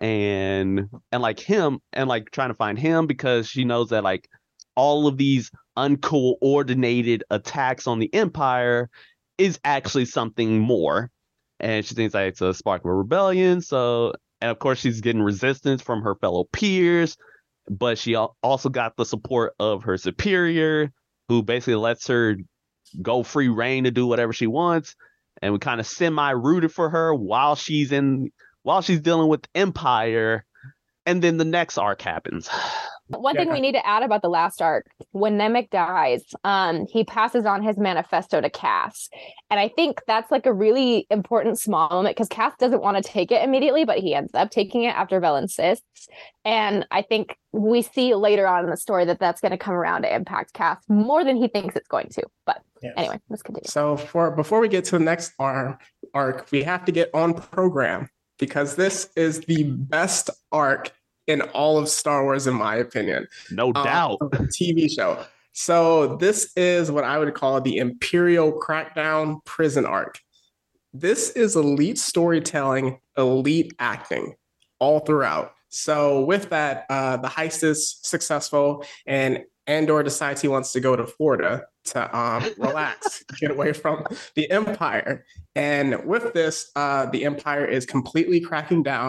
and and like him and like trying to find him because she knows that like all of these uncoordinated attacks on the Empire is actually something more, and she thinks like it's a spark of a rebellion. So, and of course she's getting resistance from her fellow peers, but she also got the support of her superior, who basically lets her go free reign to do whatever she wants. And we kind of semi-rooted for her while she's in, while she's dealing with Empire. And then the next arc happens. One Yeah. thing we need to add about the last arc, when Nemik dies, um, he passes on his manifesto to Cass. And I think that's like a really important small moment because Cass doesn't want to take it immediately, but he ends up taking it after Vel insists. And I think we see later on in the story that that's going to come around to impact Cass more than he thinks it's going to. But Yes. anyway, let's continue. So for before we get to the next arc, arc, we have to get on program because this is the best arc in all of Star Wars, in my opinion. No um, doubt. T V show. So this is what I would call the Imperial Crackdown prison arc. This is elite storytelling, elite acting all throughout. So with that, uh, the heist is successful, and Andor decides he wants to go to Florida to um, relax, get away from the Empire. And with this, uh, the Empire is completely cracking down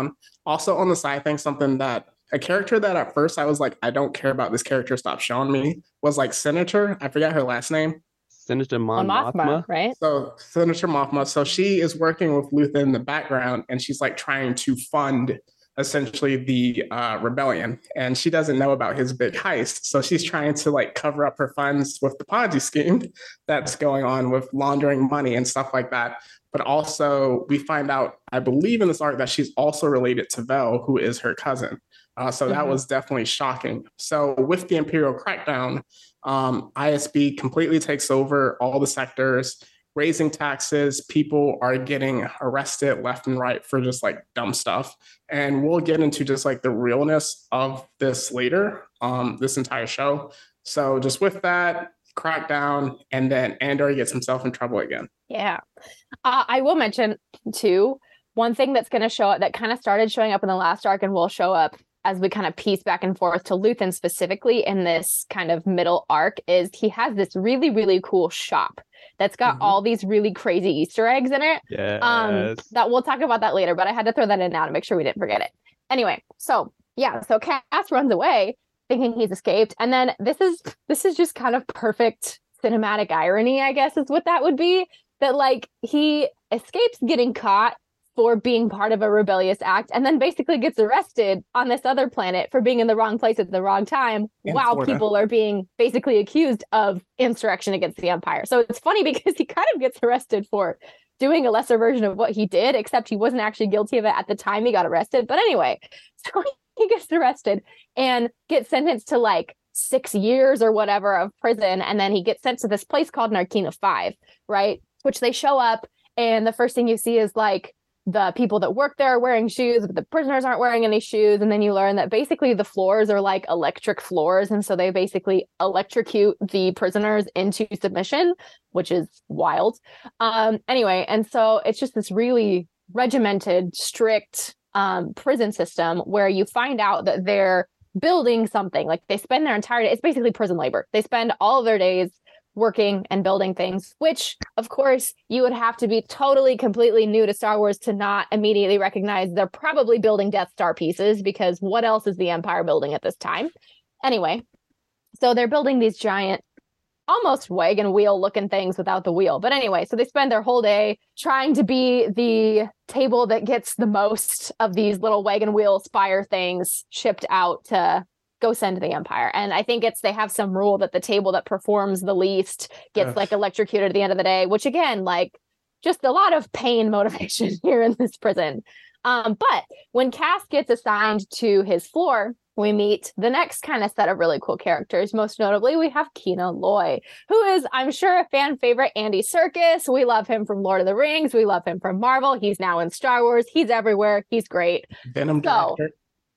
Also on the side thing, something that a character that at first I was like, I don't care about this character, stop showing me, was like Senator. I forgot her last name. Senator Mon On Mothma, Mothma. right? So Senator Mothma. So she is working with Luthen in the background, and she's like trying to fund essentially the uh, rebellion, and she doesn't know about his big heist. So she's trying to like cover up her funds with the Ponzi scheme that's going on with laundering money and stuff like that. But also we find out, I believe in this arc, that she's also related to Vel, who is her cousin. Uh, so that mm-hmm. was definitely shocking. So with the Imperial crackdown, um, I S B completely takes over all the sectors, raising taxes. People are getting arrested left and right for just like dumb stuff. And we'll get into just like the realness of this later, um, this entire show. So just with that, crackdown, and then Andor gets himself in trouble again. Yeah. Uh, I will mention too, one thing that's going to show up that kind of started showing up in the last arc and will show up as we kind of piece back and forth to Luthen specifically in this kind of middle arc is he has this really, really cool shop that's got mm-hmm. all these really crazy Easter eggs in it. Yes. Um, that we'll talk about that later, but I had to throw that in now to make sure we didn't forget it. Anyway, so yeah, so Cass runs away thinking he's escaped. And then this is this is just kind of perfect cinematic irony, I guess, is what that would be. That like he escapes getting caught for being part of a rebellious act and then basically gets arrested on this other planet for being in the wrong place at the wrong time in while Florida. People are being basically accused of insurrection against the Empire. So it's funny because he kind of gets arrested for doing a lesser version of what he did, except he wasn't actually guilty of it at the time he got arrested. But anyway, so he gets arrested and gets sentenced to like six years or whatever of prison. And then he gets sent to this place called Narkina five, right? Which they show up and the first thing you see is like the people that work there are wearing shoes, but the prisoners aren't wearing any shoes. And then you learn that basically the floors are like electric floors. And so they basically electrocute the prisoners into submission, which is wild. Um, anyway, and so it's just this really regimented, strict um, prison system where you find out that they're building something. Like they spend their entire day, it's basically prison labor. They spend all of their days working and building things, which of course you would have to be totally, completely new to Star Wars to not immediately recognize they're probably building Death Star pieces, because what else is the Empire building at this time? Anyway, so they're building these giant, almost wagon wheel looking things without the wheel. But anyway, so they spend their whole day trying to be the table that gets the most of these little wagon wheel spire things shipped out to go send to the Empire. And I think it's, they have some rule that the table that performs the least gets Ugh. like electrocuted at the end of the day, which again, like just a lot of pain motivation here in this prison. Um, but when Cass gets assigned to his floor, we meet the next kind of set of really cool characters. Most notably, we have Kina Loy, who is, I'm sure, a fan favorite Andy Serkis. We love him from Lord of the Rings. We love him from Marvel. He's now in Star Wars. He's everywhere. He's great. Venom so, director.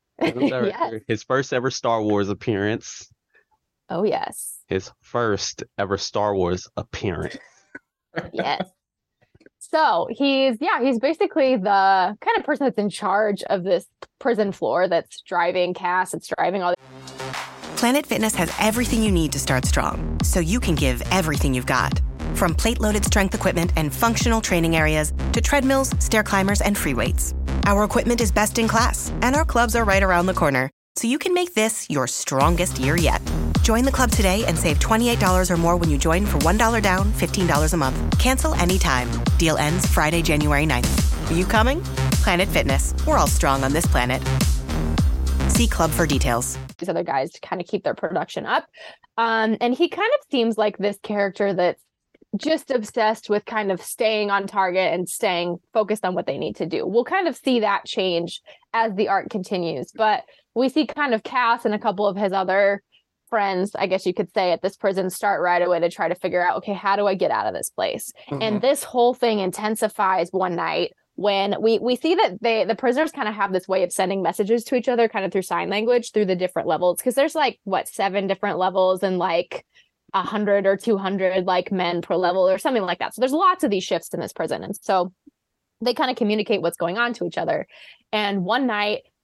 Yes. His first ever Star Wars appearance. Oh, yes. His first ever Star Wars appearance. Yes. So he's, yeah, he's basically the kind of person that's in charge of this prison floor that's driving Cass, it's driving all the... Planet Fitness has everything you need to start strong, so you can give everything you've got. From plate-loaded strength equipment and functional training areas to treadmills, stair climbers, and free weights. Our equipment is best in class, and our clubs are right around the corner, so you can make this your strongest year yet. Join the club today and save twenty-eight dollars or more when you join for one dollar down, fifteen dollars a month. Cancel anytime. Deal ends Friday, January ninth. Are you coming? Planet Fitness. We're all strong on this planet. See club for details. These other guys to kind of keep their production up. Um, and he kind of seems like this character that's just obsessed with kind of staying on target and staying focused on what they need to do. We'll kind of see that change as the arc continues, but we see kind of Cass and a couple of his other friends, I guess you could say, at this prison start right away to try to figure out, okay, how do I get out of this place? Mm-hmm. And this whole thing intensifies one night when we we see that they the prisoners kind of have this way of sending messages to each other kind of through sign language through the different levels, because there's like what seven different levels and like a hundred or two hundred like men per level or something like that. So there's lots of these shifts in this prison. And so they kind of communicate what's going on to each other. And one night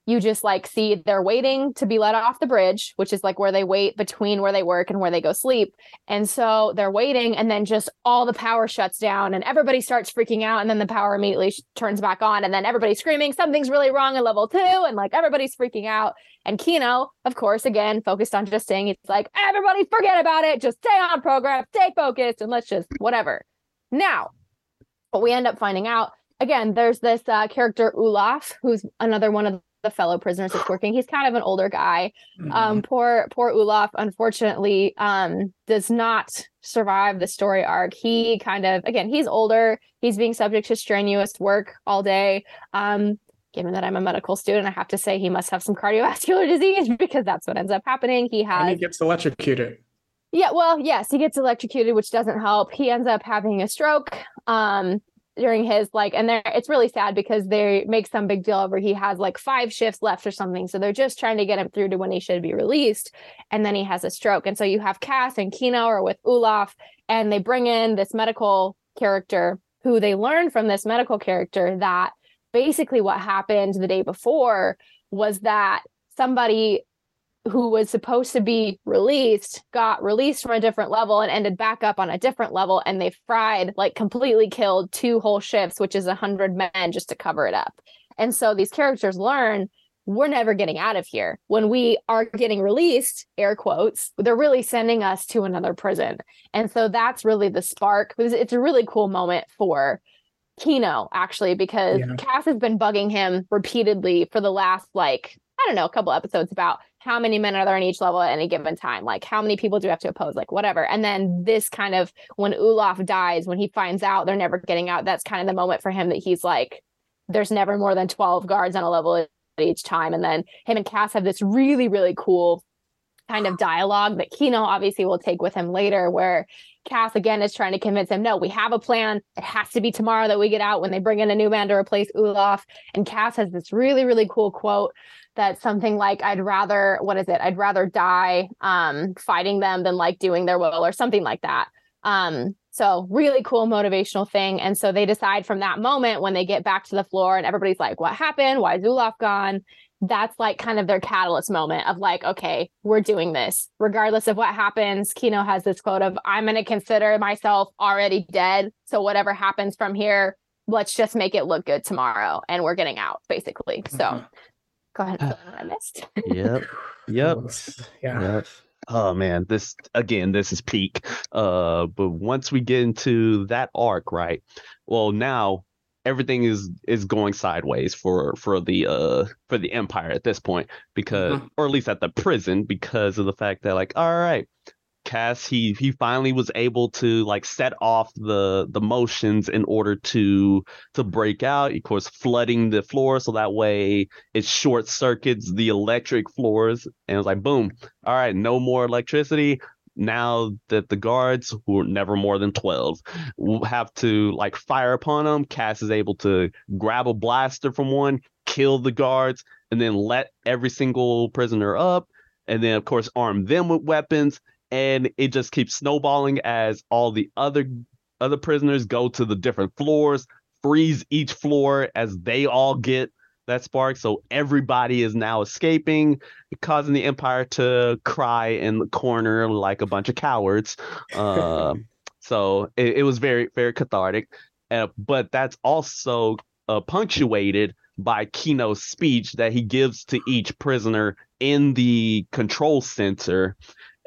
you just like see they're waiting to be let off the bridge, which is like where they wait between where they work and where they go sleep. And so they're waiting, and then just all the power shuts down and everybody starts freaking out. And then the power immediately sh- turns back on. And then everybody's screaming, something's really wrong in level two. And like everybody's freaking out. And Kino, of course, again, focused on just saying, it's like, everybody forget about it. Just stay on program, stay focused, and let's just whatever. Now, what we end up finding out, again, there's this uh, character, Olaf, who's another one of the fellow prisoners that's working. He's kind of an older guy. Mm-hmm. Um, poor, poor Olaf, unfortunately, um, does not survive the story arc. He kind of, again, he's older. He's being subject to strenuous work all day. Um, given that I'm a medical student, I have to say he must have some cardiovascular disease, because that's what ends up happening. He has. And he gets electrocuted. Yeah, well, yes, he gets electrocuted, which doesn't help. He ends up having a stroke. Um, during his like, and there it's really sad because they make some big deal over he has like five shifts left or something. So they're just trying to get him through to when he should be released. And then he has a stroke. And so you have Cass and Kino are with Olaf, and they bring in this medical character who they learn from this medical character that basically what happened the day before was that somebody who was supposed to be released got released from a different level and ended back up on a different level, and they fried, like completely killed two whole shifts, which is a hundred men, just to cover it up. And so these characters learn, we're never getting out of here. When we are getting released, air quotes, they're really sending us to another prison. And so that's really the spark. It's a really cool moment for Kino, actually, because yeah. Cass has been bugging him repeatedly for the last, like, I don't know, a couple episodes about how many men are there in each level at any given time? Like, how many people do you have to oppose? Like, whatever. And then this kind of, when Olaf dies, when he finds out they're never getting out, that's kind of the moment for him that he's like, there's never more than twelve guards on a level at each time. And then him and Cass have this really, really cool kind of dialogue that Kino obviously will take with him later, where Cass again is trying to convince him, no, we have a plan. It has to be tomorrow that we get out when they bring in a new man to replace Olaf. And Cass has this really, really cool quote that's something like, I'd rather, what is it? I'd rather die um, fighting them than like doing their will, or something like that. Um, so really cool motivational thing. And so they decide from that moment, when they get back to the floor and everybody's like, what happened? Why is Olaf gone? That's like kind of their catalyst moment of like, okay, we're doing this. Regardless of what happens, Kino has this quote of, I'm going to consider myself already dead. So whatever happens from here, let's just make it look good tomorrow. And we're getting out, basically. So go ahead. Fill in what I missed. Yep. Yep. Yeah. Yep. Oh man, this again, this is peak. Uh, but once we get into that arc, right? Well, now everything is is going sideways for for the uh for the Empire at this point, because mm-hmm. or at least at the prison, because of the fact that, like, all right, Cass, he he finally was able to like set off the the motions in order to to break out, of course flooding the floor so that way it short circuits the electric floors, and it was like boom, all right, no more electricity. Now that the guards, who are never more than twelve, will have to like fire upon them, Cass is able to grab a blaster from one, kill the guards, and then let every single prisoner up, and then of course arm them with weapons. And it just keeps snowballing as all the other other prisoners go to the different floors, freeze each floor as they all get that spark. So everybody is now escaping, causing the Empire to cry in the corner like a bunch of cowards. Uh, so it, it was very, very cathartic. Uh, but that's also uh, punctuated by Kino's speech that he gives to each prisoner in the control center.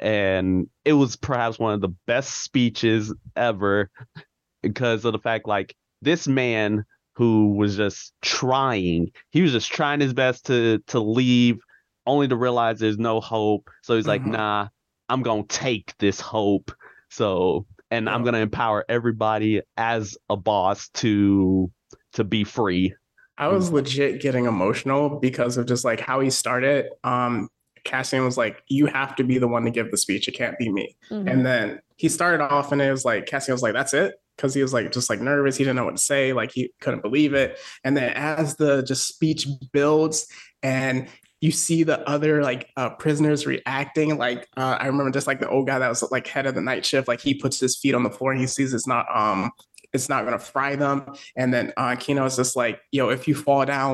And it was perhaps one of the best speeches ever, because of the fact, like, this man who was just trying, he was just trying his best to to leave, only to realize there's no hope. So he's like, mm-hmm. nah, I'm going to take this hope. So, and yeah. I'm going to empower everybody as a boss to to be free. I was legit getting emotional because of just like how he started. Um, Cassian was like, you have to be the one to give the speech. It can't be me. Mm-hmm. And then he started off and it was like, Cassian was like, that's it. Because he was like, just like nervous. He didn't know what to say. Like he couldn't believe it. And then as the just speech builds and you see the other like uh, prisoners reacting, like uh, I remember just like the old guy that was like head of the night shift, like he puts his feet on the floor and he sees it's not, um, it's not going to fry them. And then uh, Kino is just like, yo, if you fall down,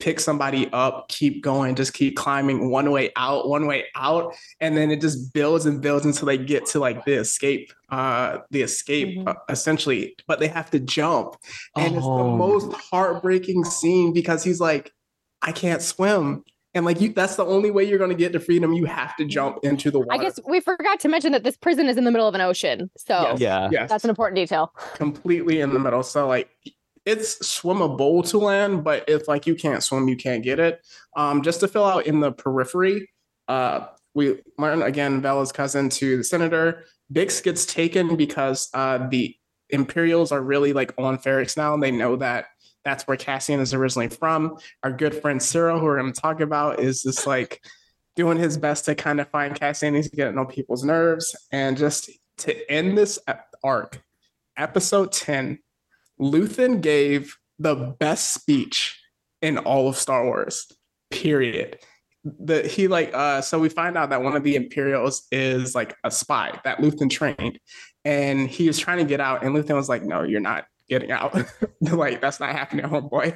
pick somebody up, keep going, just keep climbing one way out, one way out. And then it just builds and builds until they get to like the escape, uh, the escape mm-hmm. uh, essentially, but they have to jump. And oh. it's the most heartbreaking scene because he's like, I can't swim. And like you, that's the only way you're going to get to freedom. You have to jump into the water. I guess we forgot to mention that this prison is in the middle of an ocean. So yes, yeah, yes. that's an important detail. Completely in the middle. So like, it's swimmable to land, but if like you can't swim, you can't get it. Um, just to fill out in the periphery, uh, we learn again Bella's cousin to the senator. Bix gets taken because uh, the Imperials are really like on Ferrix now, and they know that that's where Cassian is originally from. Our good friend Cyril, who we're going to talk about, is just like doing his best to kind of find Cassian. He's getting on people's nerves, and just to end this arc, episode ten. Luthen gave the best speech in all of Star Wars, period. The, he like, uh, so we find out that one of the Imperials is like a spy that Luthen trained, and he was trying to get out, and Luthen was like, no, you're not getting out. Like, that's not happening, homeboy.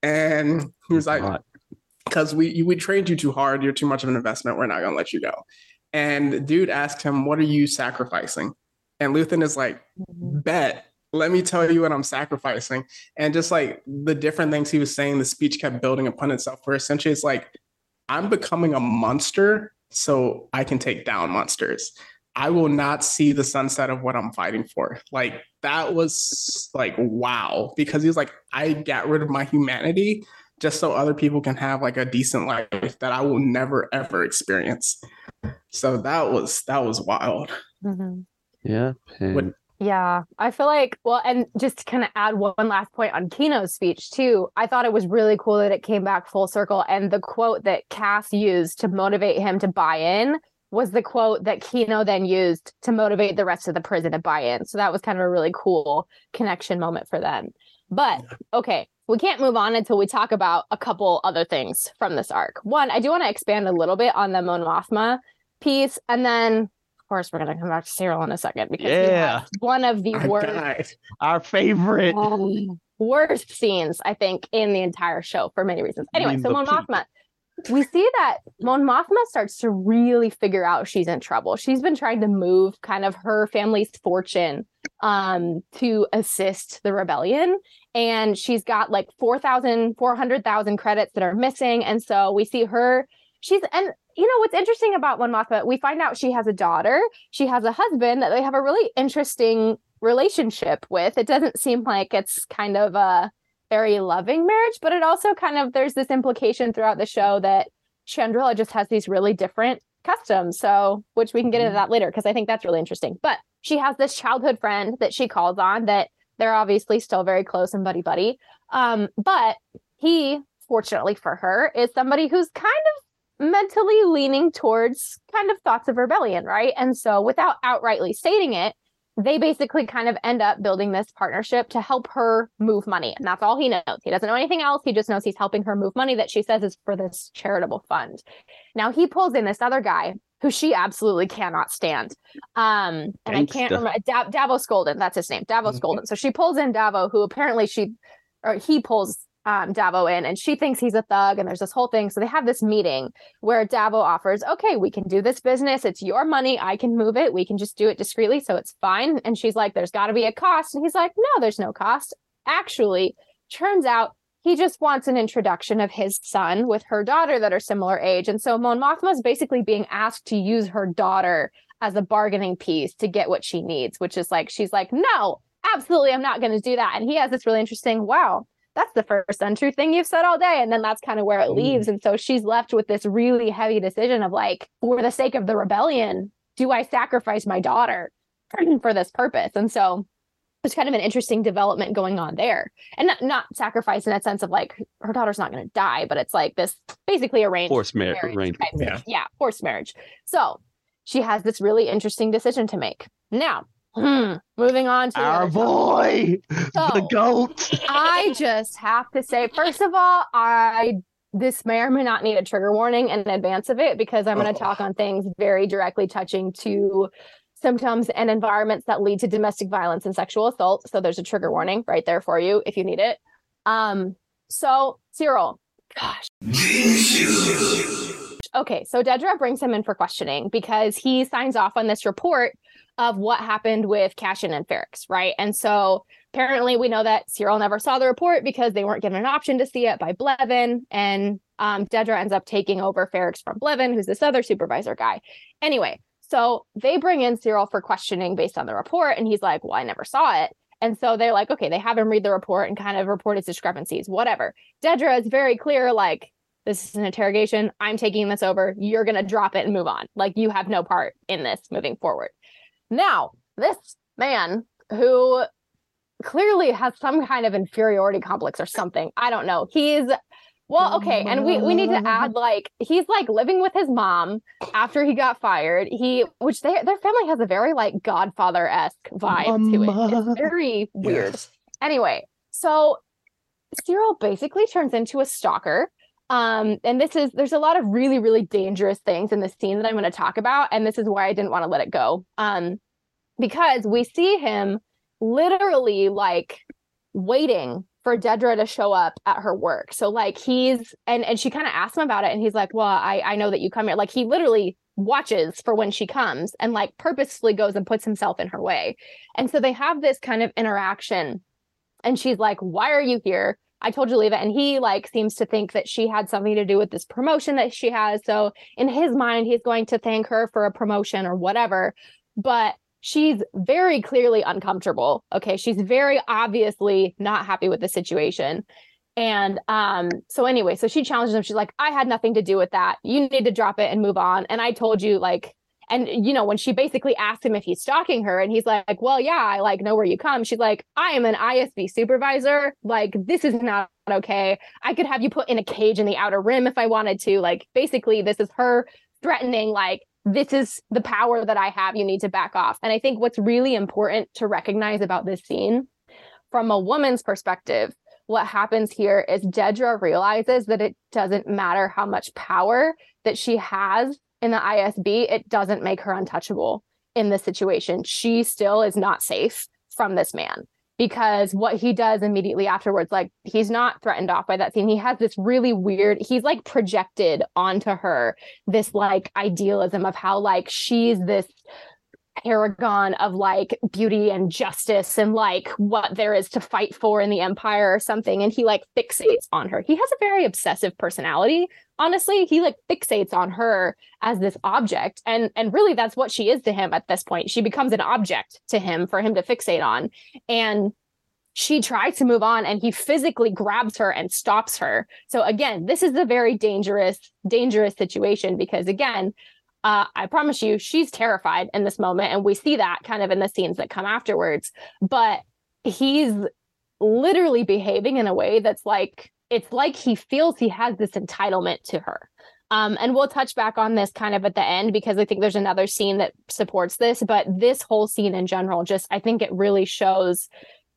And he was like, because we, we trained you too hard. You're too much of an investment. We're not going to let you go. And the dude asked him, what are you sacrificing? And Luthen is like, bet. Let me tell you what I'm sacrificing. And just like the different things he was saying, the speech kept building upon itself, where essentially it's like, I'm becoming a monster so I can take down monsters. I will not see the sunset of what I'm fighting for. Like, that was like, wow. Because he was like, I got rid of my humanity just so other people can have like a decent life that I will never, ever experience. So that was, that was wild. Mm-hmm. Yeah. What, Yeah, I feel like, well, and just to kind of add one last point on Kino's speech too, I thought it was really cool that it came back full circle. And the quote that Cass used to motivate him to buy in was the quote that Kino then used to motivate the rest of the prison to buy in. So that was kind of a really cool connection moment for them. But okay, we can't move on until we talk about a couple other things from this arc. One, I do want to expand a little bit on the Mon Mothma piece, and then of course, we're going to come back to Cyril in a second because yeah. one of the I worst, died. our favorite, um, worst scenes, I think, in the entire show for many reasons. Anyway, so Mon Mothma, we see that Mon Mothma starts to really figure out she's in trouble. She's been trying to move kind of her family's fortune um, to assist the rebellion. And she's got like four thousand, four hundred thousand credits that are missing. And so we see her, she's, and you know, what's interesting about Mon Mothma, we find out she has a daughter, she has a husband that they have a really interesting relationship with. It doesn't seem like it's kind of a very loving marriage, but it also kind of, there's this implication throughout the show that Chandrila just has these really different customs. So, which we can get into that later, because I think that's really interesting. But she has this childhood friend that she calls on that they're obviously still very close and buddy-buddy. Um, but he, fortunately for her, is somebody who's kind of mentally leaning towards kind of thoughts of rebellion, right? And so without outrightly stating it, they basically kind of end up building this partnership to help her move money. And that's all he knows. He doesn't know anything else. He just knows he's helping her move money that she says is for this charitable fund. Now he pulls in this other guy who she absolutely cannot stand. Um, and Gangsta. I can't remember, da- Davos Golden, that's his name, Davos mm-hmm. Golden. So she pulls in Davo, who apparently she, or he pulls Um, Davo in, and she thinks he's a thug, and there's this whole thing. So they have this meeting where Davo offers, okay, we can do this business. It's your money. I can move it. We can just do it discreetly. So it's fine. And she's like, there's got to be a cost. And he's like, no, there's no cost. Actually, turns out he just wants an introduction of his son with her daughter that are similar age. And so Mon Mothma is basically being asked to use her daughter as a bargaining piece to get what she needs, which is like, she's like, no, absolutely, I'm not going to do that. And he has this really interesting, wow, that's the first untrue thing you've said all day. And then that's kind of where it leaves. And so she's left with this really heavy decision of like, for the sake of the rebellion, do I sacrifice my daughter for this purpose? And so there's kind of an interesting development going on there. And not, not sacrifice in that sense of like, her daughter's not going to die, but it's like this basically arranged forced mar- marriage. marriage. Yeah. yeah, forced marriage. So she has this really interesting decision to make. Now, Hmm. moving on to our boy, so, the goat. I just have to say, first of all, I this may or may not need a trigger warning in advance of it, because I'm going to oh. talk on things very directly touching to symptoms and environments that lead to domestic violence and sexual assault. So there's a trigger warning right there for you if you need it. Um, so Cyril, Gosh. Okay, so Dedra brings him in for questioning because he signs off on this report of what happened with Cassian and Ferrix, right? And so apparently we know that Syril never saw the report because they weren't given an option to see it by Blevin, and um, Dedra ends up taking over Ferrix from Blevin, who's this other supervisor guy. Anyway, so they bring in Syril for questioning based on the report, and he's like, well, I never saw it. And so they're like, okay, they have him read the report and kind of report its discrepancies, whatever. Dedra is very clear, like, this is an interrogation. I'm taking this over. You're going to drop it and move on. Like, you have no part in this moving forward. Now, this man who clearly has some kind of inferiority complex or something, I don't know. He's, well, okay. And we, we need to add, like, he's like living with his mom after he got fired. He, which they, their family has a very like Godfather-esque vibe Mama. to it. It's very weird. Yes. Anyway, so Syril basically turns into a stalker. Um, and this is, there's a lot of really, really dangerous things in this scene that I'm going to talk about. And this is why I didn't want to let it go. Um, because we see him literally like waiting for Dedra to show up at her work. So like he's, and, and she kind of asks him about it. And he's like, well, I, I know that you come here. Like he literally watches for when she comes and like purposefully goes and puts himself in her way. And so they have this kind of interaction and she's like, why are you here? I told you to leave it. And he like seems to think that she had something to do with this promotion that she has. So in his mind, he's going to thank her for a promotion or whatever. But she's very clearly uncomfortable. Okay. She's very obviously not happy with the situation. And um, so anyway, so she challenges him. She's like, I had nothing to do with that. You need to drop it and move on. And I told you, like, and, you know, when she basically asked him if he's stalking her and he's like, well, yeah, I like know where you come. She's like, I am an I S B supervisor. Like, this is not okay. I could have you put in a cage in the Outer Rim if I wanted to. Like, basically, this is her threatening, like, this is the power that I have. You need to back off. And I think what's really important to recognize about this scene from a woman's perspective, what happens here is Dedra realizes that it doesn't matter how much power that she has in the I S B, it doesn't make her untouchable in this situation. She still is not safe from this man because what he does immediately afterwards, like he's not threatened off by that scene. He has this really weird, he's like projected onto her this like idealism of how like she's this paragon of like beauty and justice and like what there is to fight for in the empire or something. And he like fixates on her. He has a very obsessive personality. Honestly, he like fixates on her as this object. And, and really that's what she is to him at this point. She becomes an object to him for him to fixate on. And she tries to move on and he physically grabs her and stops her. So again, this is a very dangerous, dangerous situation because again, Uh, I promise you, she's terrified in this moment. And we see that kind of in the scenes that come afterwards. But he's literally behaving in a way that's like, it's like he feels he has this entitlement to her. Um, and we'll touch back on this kind of at the end, because I think there's another scene that supports this. But this whole scene in general, just I think it really shows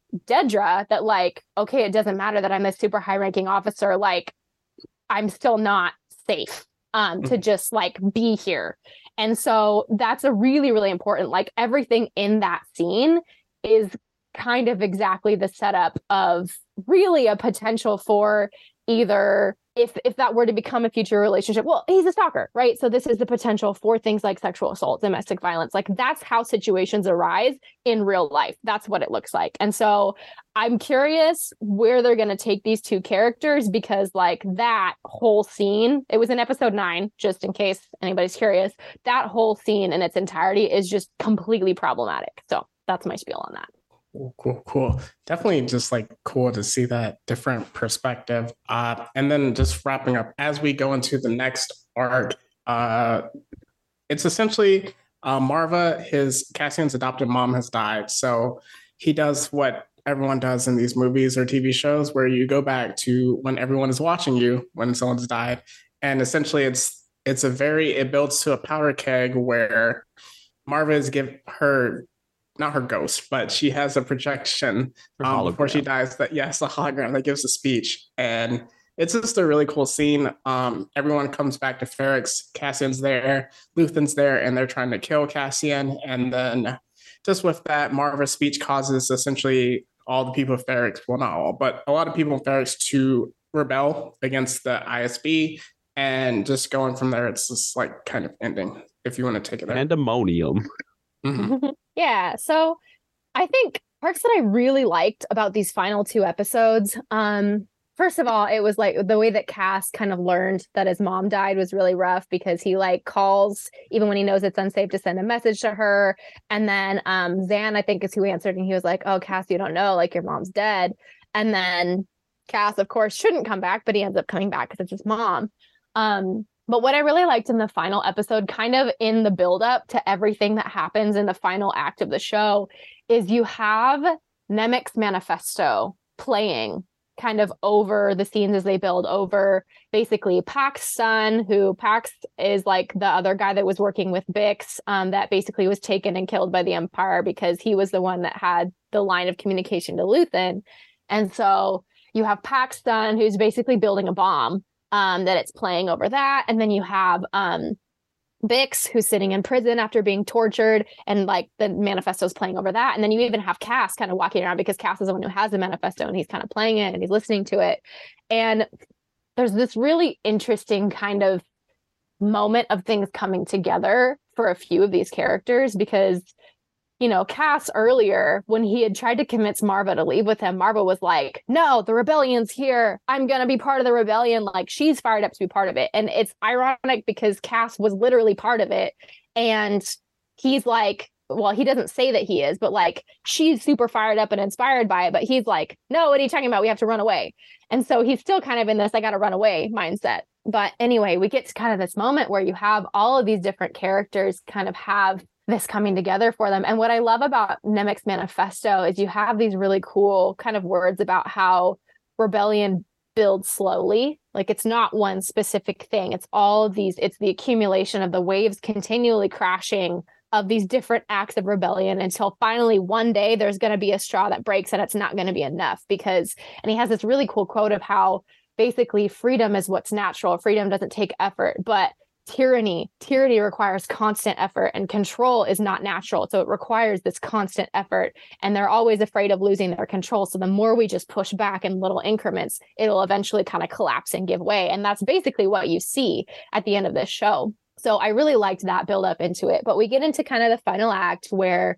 Dedra that like, okay, it doesn't matter that I'm a super high ranking officer. Like, I'm still not safe. Um, to just like be here. And so that's a really, really important, like everything in that scene is kind of exactly the setup of really a potential for either if if that were to become a future relationship, well, he's a stalker, right? So this is the potential for things like sexual assault, domestic violence. Like that's how situations arise in real life. That's what it looks like. And so I'm curious where they're going to take these two characters, because like that whole scene, it was in episode nine, just in case anybody's curious, that whole scene in its entirety is just completely problematic. So that's my spiel on that. Cool, cool, cool. Definitely just like cool to see that different perspective. Uh, and then just wrapping up, as we go into the next arc, uh, it's essentially uh, Marva, his Cassian's adopted mom has died. So he does what everyone does in these movies or T V shows, where you go back to when everyone is watching you, when someone's died. And essentially it's, it's a very, it builds to a powder keg where Marva is give her not her ghost, but she has a projection um, before she dies that, yes, a hologram that gives a speech. And it's just a really cool scene. Um, everyone comes back to Ferrix. Cassian's there, Luthen's there, and they're trying to kill Cassian. And then just with that, Marva's speech causes essentially all the people of Ferrix, well, not all, but a lot of people in Ferrix to rebel against the I S B, and just going from there. It's just like kind of ending, if you want to take it there. Pandemonium. Mm-hmm. Yeah, so I think parts that I really liked about these final two episodes, um, first of all, it was like the way that Cass kind of learned that his mom died was really rough, because he like calls even when he knows it's unsafe to send a message to her. And then um, Zan, I think, is who answered, and he was like, "Oh, Cass, you don't know, like your mom's dead." And then Cass, of course, shouldn't come back, but he ends up coming back because it's his mom. Um, but what I really liked in the final episode, kind of in the buildup to everything that happens in the final act of the show, is you have Nemik's manifesto playing kind of over the scenes as they build over basically Pax's son, who Pax is like the other guy that was working with Bix, um, that basically was taken and killed by the Empire because he was the one that had the line of communication to Luthen. And so you have Pax's son, who's basically building a bomb, um, that it's playing over that. And then you have um, Bix, who's sitting in prison after being tortured, and like the manifesto is playing over that. And then you even have Cass kind of walking around, because Cass is the one who has the manifesto, and he's kind of playing it and he's listening to it. And there's this really interesting kind of moment of things coming together for a few of these characters, because, you know, Cass earlier, when he had tried to convince Marva to leave with him, Marva was like, "No, the rebellion's here. I'm going to be part of the rebellion." Like, she's fired up to be part of it. And it's ironic because Cass was literally part of it. And he's like, well, he doesn't say that he is, but like, she's super fired up and inspired by it. But he's like, "No, what are you talking about? We have to run away." And so he's still kind of in this, "I got to run away" mindset. But anyway, we get to kind of this moment where you have all of these different characters kind of have this coming together for them. And what I love about Nemik's manifesto is you have these really cool kind of words about how rebellion builds slowly. Like, it's not one specific thing. It's all of these, it's the accumulation of the waves continually crashing of these different acts of rebellion, until finally one day there's going to be a straw that breaks, and it's not going to be enough. Because, and he has this really cool quote of how basically freedom is what's natural. Freedom doesn't take effort, but tyranny tyranny requires constant effort, and control is not natural, so it requires this constant effort, and they're always afraid of losing their control. So the more we just push back in little increments, it'll eventually kind of collapse and give way. And that's basically what you see at the end of this show. So I really liked that build up into it. But we get into kind of the final act where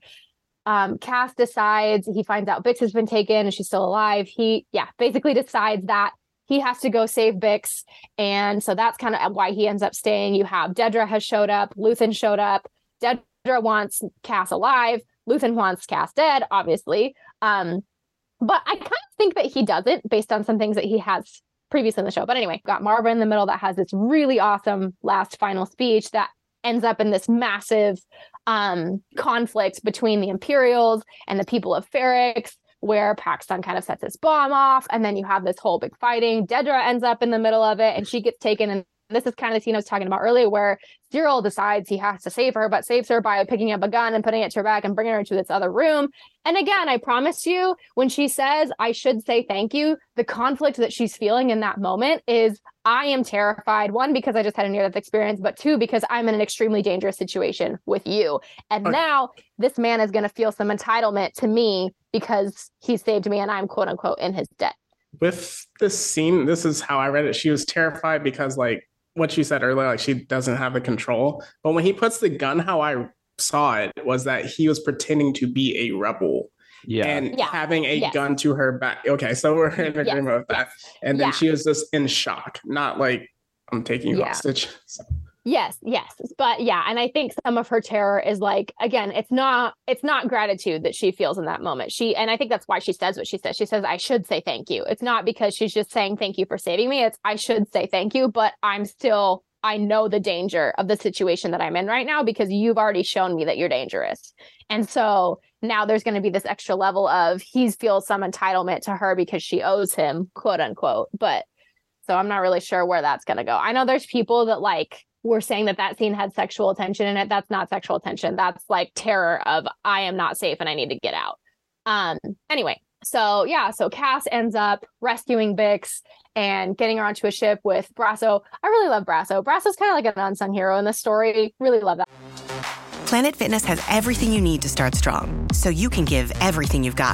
um Cass decides, he finds out Bix has been taken and she's still alive. He yeah basically decides that he has to go save Bix. And so that's kind of why he ends up staying. You have Dedra has showed up. Luthen showed up. Dedra wants Cass alive. Luthen wants Cass dead, obviously. Um, but I kind of think that he doesn't, based on some things that he has previously in the show. But anyway, got Marva in the middle that has this really awesome last final speech that ends up in this massive um, conflict between the Imperials and the people of Ferrix, where Paxton kind of sets his bomb off, and then you have this whole big fighting. Dedra ends up in the middle of it, and she gets taken. And this is kind of the scene I was talking about earlier, where Cyril decides he has to save her, but saves her by picking up a gun and putting it to her back and bringing her into this other room. And again, I promise you, when she says, "I should say thank you," the conflict that she's feeling in that moment is, I am terrified. One, because I just had a near-death experience, but two, because I'm in an extremely dangerous situation with you. And okay, now this man is going to feel some entitlement to me because he saved me and I'm quote unquote in his debt. With this scene, this is how I read it. She was terrified because, like what she said earlier, like she doesn't have the control. But when he puts the gun, how I saw it was that he was pretending to be a rebel. Yeah. And yeah. having a yes. gun to her back. Okay, so we're in agreement yes. with that. And then yeah. she was just in shock, not like, "I'm taking you yeah. hostage." So. Yes, yes. But yeah, and I think some of her terror is like, again, it's not it's not gratitude that she feels in that moment. She and I think that's why she says what she says. She says, "I should say thank you." It's not because she's just saying thank you for saving me. It's, I should say thank you, but I'm still I know the danger of the situation that I'm in right now because you've already shown me that you're dangerous. And so now there's going to be this extra level of he feels some entitlement to her because she owes him, quote unquote. But so I'm not really sure where that's going to go. I know there's people that like were saying that that scene had sexual tension in it. That's not sexual tension. That's like terror of I am not safe and I need to get out. Um, anyway, so yeah, so Cass ends up rescuing Bix and getting her onto a ship with Brasso. I really love Brasso. Brasso's kind of like an unsung hero in this story. Really love that. Planet Fitness has everything you need to start strong, so you can give everything you've got.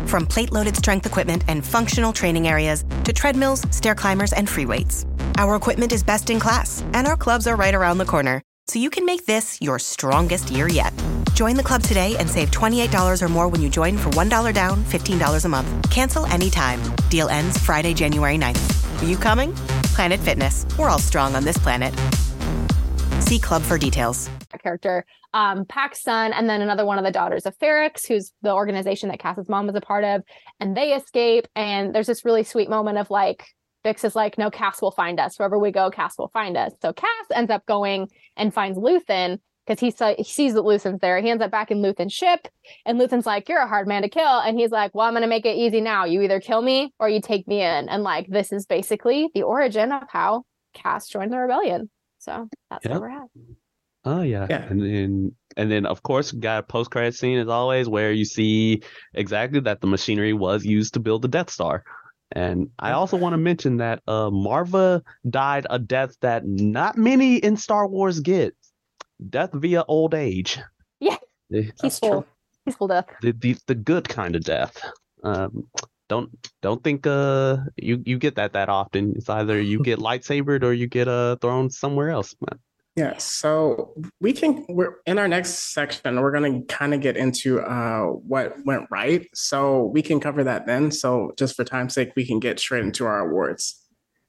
From plate-loaded strength equipment and functional training areas to treadmills, stair climbers, and free weights. Our equipment is best in class, and our clubs are right around the corner, so you can make this your strongest year yet. Join the club today and save twenty-eight dollars or more when you join for one dollar down, fifteen dollars a month. Cancel anytime. Deal ends Friday, January ninth. Are you coming? Planet Fitness. We're all strong on this planet. See club for details. Character, um, Pac's son, and then another one of the daughters of Ferrix, who's the organization that Cass's mom was a part of, and they escape. And there's this really sweet moment of like, Vix is like, no, Cass will find us. Wherever we go, Cass will find us. So Cass ends up going and finds Luthen because he, he sees that Luthen's there. He ends up back in Luthen's ship, and Luthen's like, you're a hard man to kill. And he's like, well, I'm going to make it easy now. You either kill me or you take me in. And like, this is basically the origin of how Cass joined the rebellion. So that's Yep. where we're at. Oh yeah. Yeah. And then and then of course we got a post credit scene as always where you see exactly that the machinery was used to build the Death Star. And I also want to mention that uh Marva died a death that not many in Star Wars get. Death via old age. Yeah. The, Peaceful, peaceful death. the, the, the good kind of death. Um don't don't think uh you, you get that that often. It's either you get lightsabered or you get uh thrown somewhere else. Yeah, so we can, we're in our next section, we're going to kind of get into uh, what went right. So we can cover that then. So just for time's sake, we can get straight into our awards.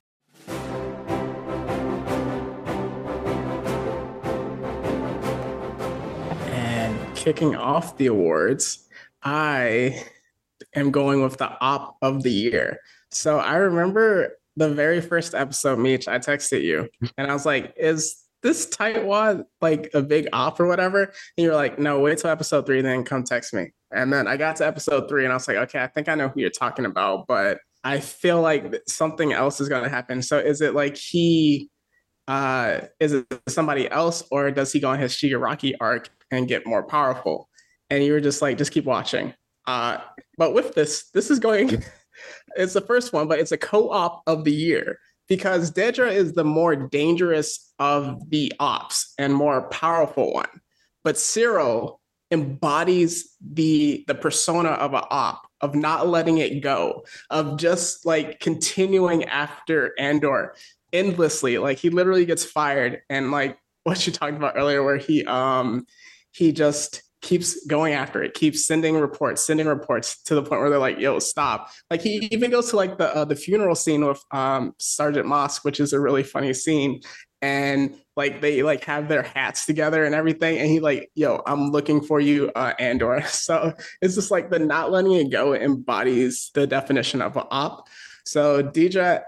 And kicking off the awards, I am going with the op of the year. So I remember the very first episode, Meech, I texted you and I was like, is this tightwad like a big op or whatever? And you're like, no, wait till episode three, then come text me. And then I got to episode three and I was like, okay, I think I know who you're talking about, but I feel like something else is going to happen. So is it like he, uh, is it somebody else, or does he go on his Shigaraki arc and get more powerful? And you were just like, just keep watching. Uh, but with this, this is going, it's the first one, but it's a co-op of the year. Because Dedra is the more dangerous of the ops and more powerful one. But Cyril embodies the, the persona of an op, of not letting it go, of just like continuing after Andor endlessly. Like he literally gets fired. And like what you talked about earlier, where he um he just keeps going after it, keeps sending reports, sending reports to the point where they're like, yo, stop. Like he even goes to like the uh, the funeral scene with um, Sergeant Mosk, which is a really funny scene. And like they like have their hats together and everything. And he like, yo, I'm looking for you, uh, Andor. So it's just like the not letting it go embodies the definition of an op. So Dedra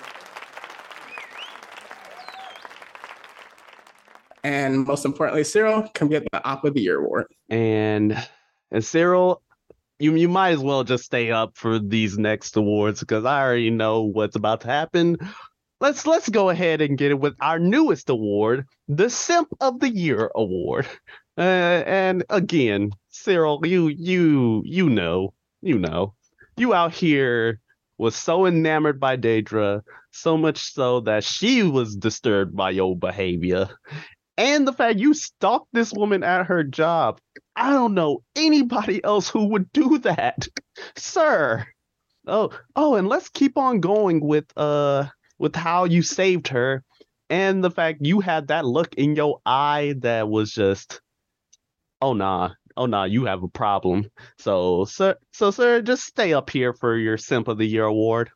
and most importantly, Cyril can get the Op of the Year award. And and Cyril, you you might as well just stay up for these next awards because I already know what's about to happen. Let's let's go ahead and get it with our newest award, the Simp of the Year award. Uh, and again, Cyril, you you you know, you know, you out here was so enamored by Dedra, so much so that she was disturbed by your behavior. And the fact you stalked this woman at her job. I don't know anybody else who would do that, sir. Oh, oh, and let's keep on going with uh with how you saved her, and the fact you had that look in your eye that was just, oh nah, oh nah, you have a problem. So, sir, so sir, just stay up here for your Simp of the Year award.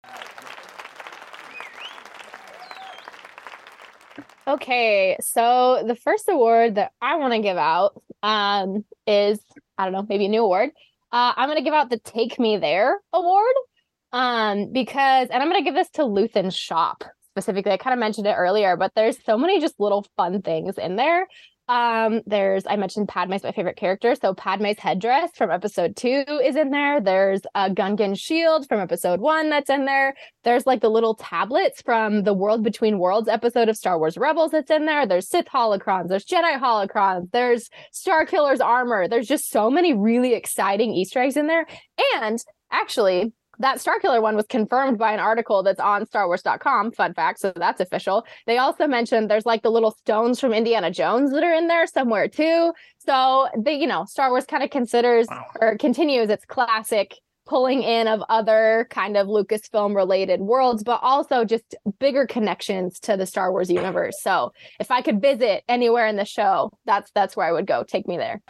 Okay, so the first award that I want to give out um, is, I don't know, maybe a new award. Uh, I'm going to give out the Take Me There award um, because, and I'm going to give this to Luthen's shop specifically. I kind of mentioned it earlier, but there's so many just little fun things in there. Um, there's, I mentioned Padme's my favorite character. So Padme's headdress from episode two is in there. There's a Gungan shield from episode one that's in there. There's like the little tablets from the World Between Worlds episode of Star Wars Rebels that's in there. There's Sith holocrons. There's Jedi holocrons. There's Starkiller's armor. There's just so many really exciting Easter eggs in there. And actually, that Starkiller one was confirmed by an article that's on Star Wars dot com. Fun fact, so that's official. They also mentioned there's like the little stones from Indiana Jones that are in there somewhere too. So they, you know, Star Wars kind of considers wow. or continues its classic pulling in of other kind of Lucasfilm related worlds, but also just bigger connections to the Star Wars universe. So if I could visit anywhere in the show, that's that's where I would go. Take me there.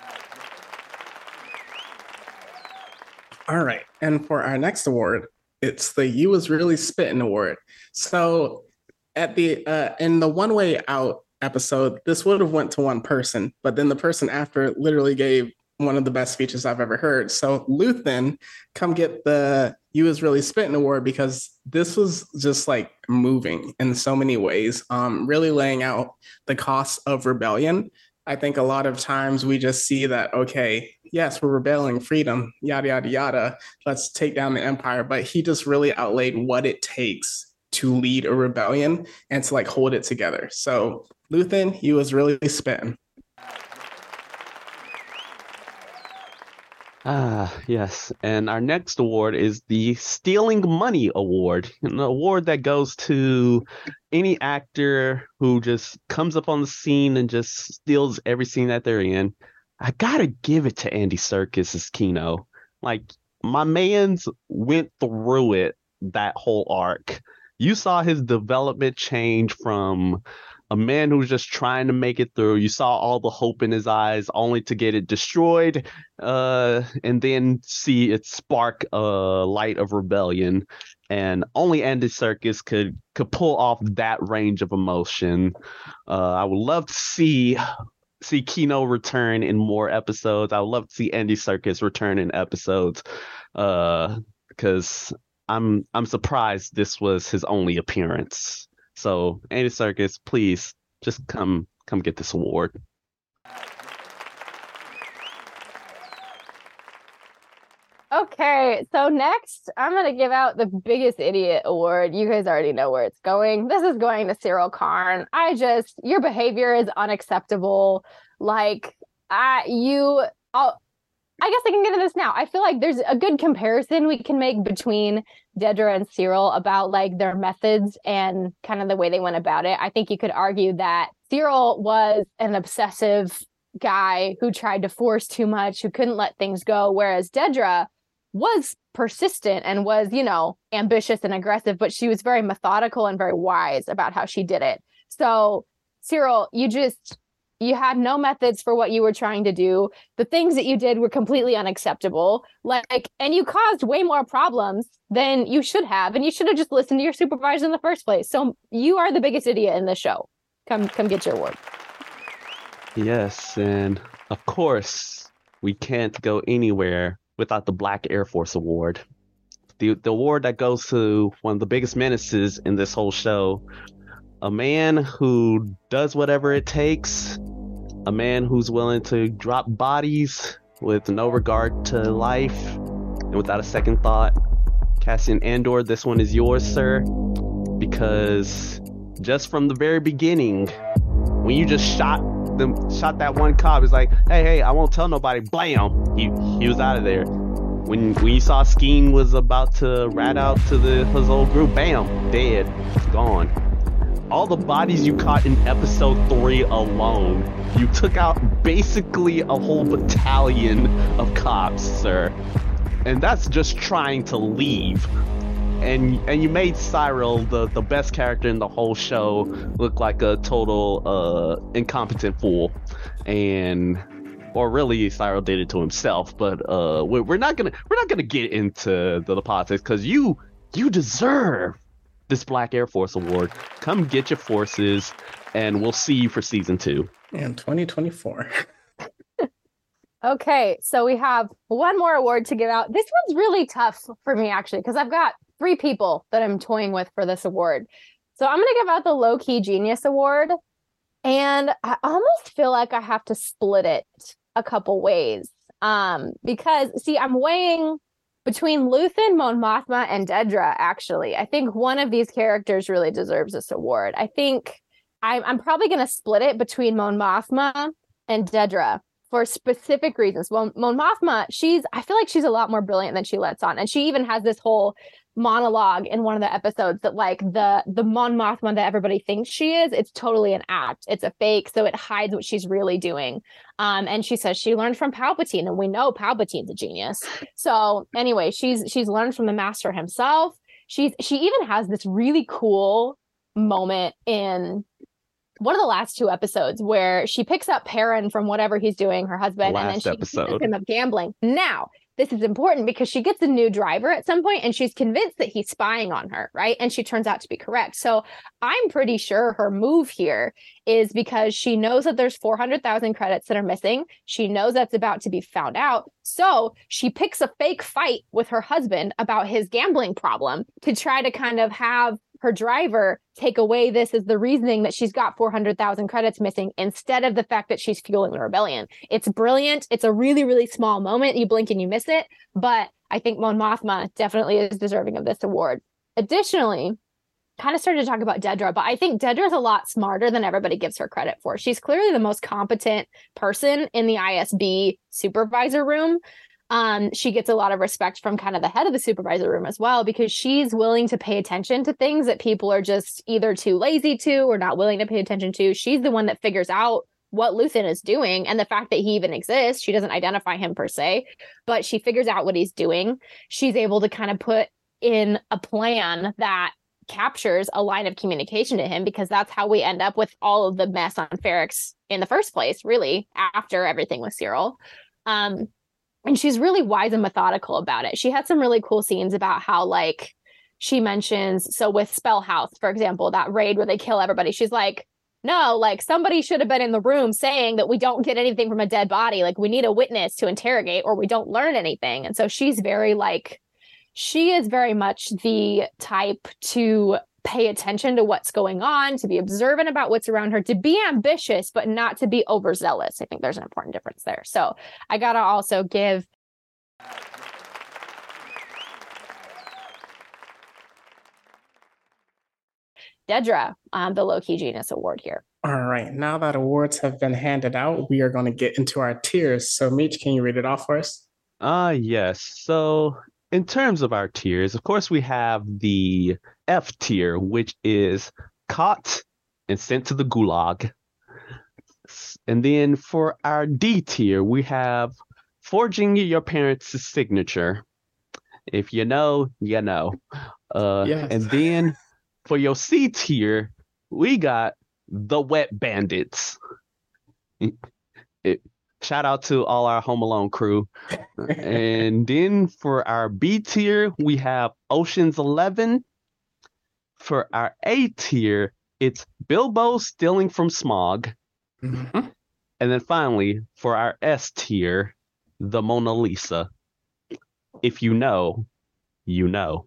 All right. And for our next award, it's the You Was Really Spittin' Award. So at the uh, in the One Way Out episode, this would have went to one person, but then the person after literally gave one of the best speeches I've ever heard. So Luthen, come get the You Was Really Spittin' Award, because this was just like moving in so many ways, um, really laying out the costs of rebellion. I think a lot of times we just see that, okay, yes, we're rebelling, freedom, yada, yada, yada. Let's take down the empire. But he just really outlaid what it takes to lead a rebellion and to like hold it together. So Luthen, he was really spitting. Ah, yes. And our next award is the Stealing Money Award, an award that goes to any actor who just comes up on the scene and just steals every scene that they're in. I gotta give it to Andy Serkis as Kino. Like, my man's went through it, that whole arc. You saw his development change from a man who's just trying to make it through. You saw all the hope in his eyes, only to get it destroyed, uh, and then see it spark a light of rebellion. And only Andy Serkis could could pull off that range of emotion. Uh, I would love to see see Kino return in more episodes. I would love to see Andy Serkis return in episodes, uh, because I'm I'm surprised this was his only appearance. So Andy Serkis, please just come come get this award. Okay, so next I'm gonna give out the Biggest Idiot Award. You guys already know where it's going. This is going to Cyril Karn. I just your behavior is unacceptable. Like I you I'll I guess I can get into this now. I feel like there's a good comparison we can make between Dedra and Cyril about like their methods and kind of the way they went about it. I think you could argue that Cyril was an obsessive guy who tried to force too much, who couldn't let things go, whereas Dedra was persistent and was, you know, ambitious and aggressive, but she was very methodical and very wise about how she did it. So Cyril, you just you had no methods for what you were trying to do. The things that you did were completely unacceptable. Like, and you caused way more problems than you should have. And you should have just listened to your supervisor in the first place. So you are the biggest idiot in this show. Come, come get your award. Yes, and of course, we can't go anywhere without the Black Air Force Award. The, the award that goes to one of the biggest menaces in this whole show. A man who does whatever it takes. A man who's willing to drop bodies with no regard to life and without a second thought. Cassian Andor, this one is yours, sir. Because just from the very beginning, when you just shot them, shot that one cop, it's like, hey, hey, I won't tell nobody. Blam! He he was out of there. When when you saw Skeen was about to rat out to the his old group, bam, dead, gone. All the bodies you caught in episode three alone, you took out basically a whole battalion of cops, sir. And that's just trying to leave. And and you made Cyril, the, the best character in the whole show, look like a total uh, incompetent fool. And or really, Cyril did it to himself. But uh, we're, we're not gonna we're not gonna get into the, the politics, because you you deserve this Black Air Force Award. Come get your forces, and we'll see you for season two. And twenty twenty-four. Okay, so we have one more award to give out. This one's really tough for me, actually, because I've got three people that I'm toying with for this award. So I'm going to give out the Low Key Genius Award, and I almost feel like I have to split it a couple ways. Um, because, see, I'm weighing between Luthen, Mon Mothma, and Dedra, actually. I think one of these characters really deserves this award. I think I'm, I'm probably going to split it between Mon Mothma and Dedra for specific reasons. Well, Mon Mothma, she's, I feel like she's a lot more brilliant than she lets on. And she even has this whole monologue in one of the episodes that like the the Mon Mothma that everybody thinks she is, it's totally an act. It's a fake, so it hides what she's really doing. Um, and she says she learned from Palpatine, and we know Palpatine's a genius. So anyway, she's she's learned from the master himself. She's she even has this really cool moment in one of the last two episodes where she picks up Perrin from whatever he's doing, her husband, and then she accuses him of gambling. Now, this is important because she gets a new driver at some point and she's convinced that he's spying on her, right? And she turns out to be correct. So I'm pretty sure her move here is because she knows that there's four hundred thousand credits that are missing. She knows that's about to be found out. So she picks a fake fight with her husband about his gambling problem to try to kind of have her driver take away this as the reasoning that she's got four hundred thousand credits missing instead of the fact that she's fueling the rebellion. It's brilliant. It's a really, really small moment. You blink and you miss it. But I think Mon Mothma definitely is deserving of this award. Additionally, kind of started to talk about Dedra, but I think Dedra is a lot smarter than everybody gives her credit for. She's clearly the most competent person in the I S B supervisor room. Um, she gets a lot of respect from kind of the head of the supervisor room as well, because she's willing to pay attention to things that people are just either too lazy to or not willing to pay attention to. She's the one that figures out what Luthen is doing and the fact that he even exists. She doesn't identify him per se, but she figures out what he's doing. She's able to kind of put in a plan that captures a line of communication to him, because that's how we end up with all of the mess on Ferrix in the first place, really, after everything with Cyril. Um, And she's really wise and methodical about it. She had some really cool scenes about how, like, she mentions, so with Spellhouse, for example, that raid where they kill everybody, she's like, no, like, somebody should have been in the room saying that we don't get anything from a dead body. Like, we need a witness to interrogate or we don't learn anything. And so she's very, like, she is very much the type to pay attention to what's going on, to be observant about what's around her, to be ambitious, but not to be overzealous. I think there's an important difference there. So I got to also give Dedra um, the Low-Key Genius Award here. All right. Now that awards have been handed out, we are going to get into our tiers. So Meech, can you read it off for us? Ah, uh, yes. So in terms of our tiers, of course, we have the F tier, which is caught and sent to the gulag. And then for our D tier, we have forging your parents' signature. If you know, you know. Uh, yes. And then for your C tier, we got the Wet Bandits. It, shout out to all our Home Alone crew. And then for our B tier, we have Ocean's Eleven. For our A tier, it's Bilbo stealing from Smaug. Mm-hmm. And then finally, for our S tier, the Mona Lisa. If you know, you know.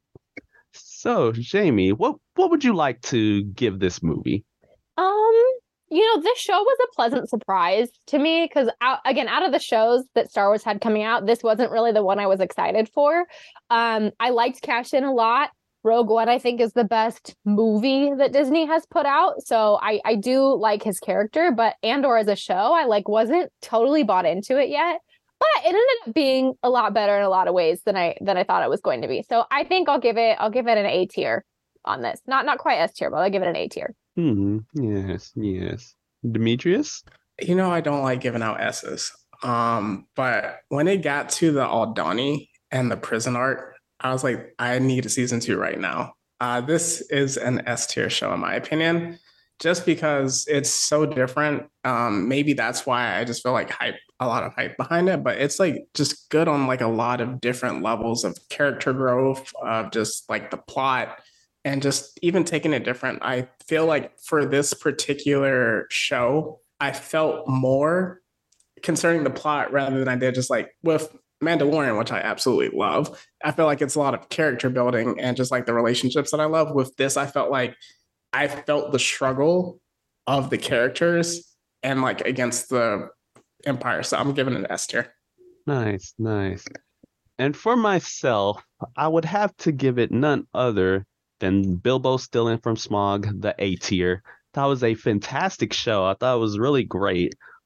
So, Jamie, what what would you like to give this movie? Um, you know, this show was a pleasant surprise to me because, again, out of the shows that Star Wars had coming out, this wasn't really the one I was excited for. Um, I liked Cassian a lot. Rogue One, I think, is the best movie that Disney has put out. So I, I do like his character, but Andor as a show, I like wasn't totally bought into it yet. But it ended up being a lot better in a lot of ways than I than I thought it was going to be. So I think I'll give it I'll give it an A tier on this. Not not quite S tier, but I'll give it an A tier. Hmm. Yes. Yes. Demetrius? You know, I don't like giving out S's. Um, but when it got to the Aldhani and the prison arc, I was like, I need a season two right now. Uh, this is an S tier show, in my opinion, just because it's so different. Um, maybe that's why I just feel like hype, a lot of hype behind it, but it's like just good on like a lot of different levels of character growth, of just like the plot, and just even taking it different. I feel like for this particular show, I felt more concerning the plot rather than I did just like with Mandalorian, which I absolutely love. I feel like it's a lot of character building and just like the relationships that I love. With this, I felt like I felt the struggle of the characters and like against the Empire. So I'm giving it an S tier. Nice, nice. And for myself, I would have to give it none other than Bilbo stealing from Smaug, the A tier. That was a fantastic show. I thought it was really great.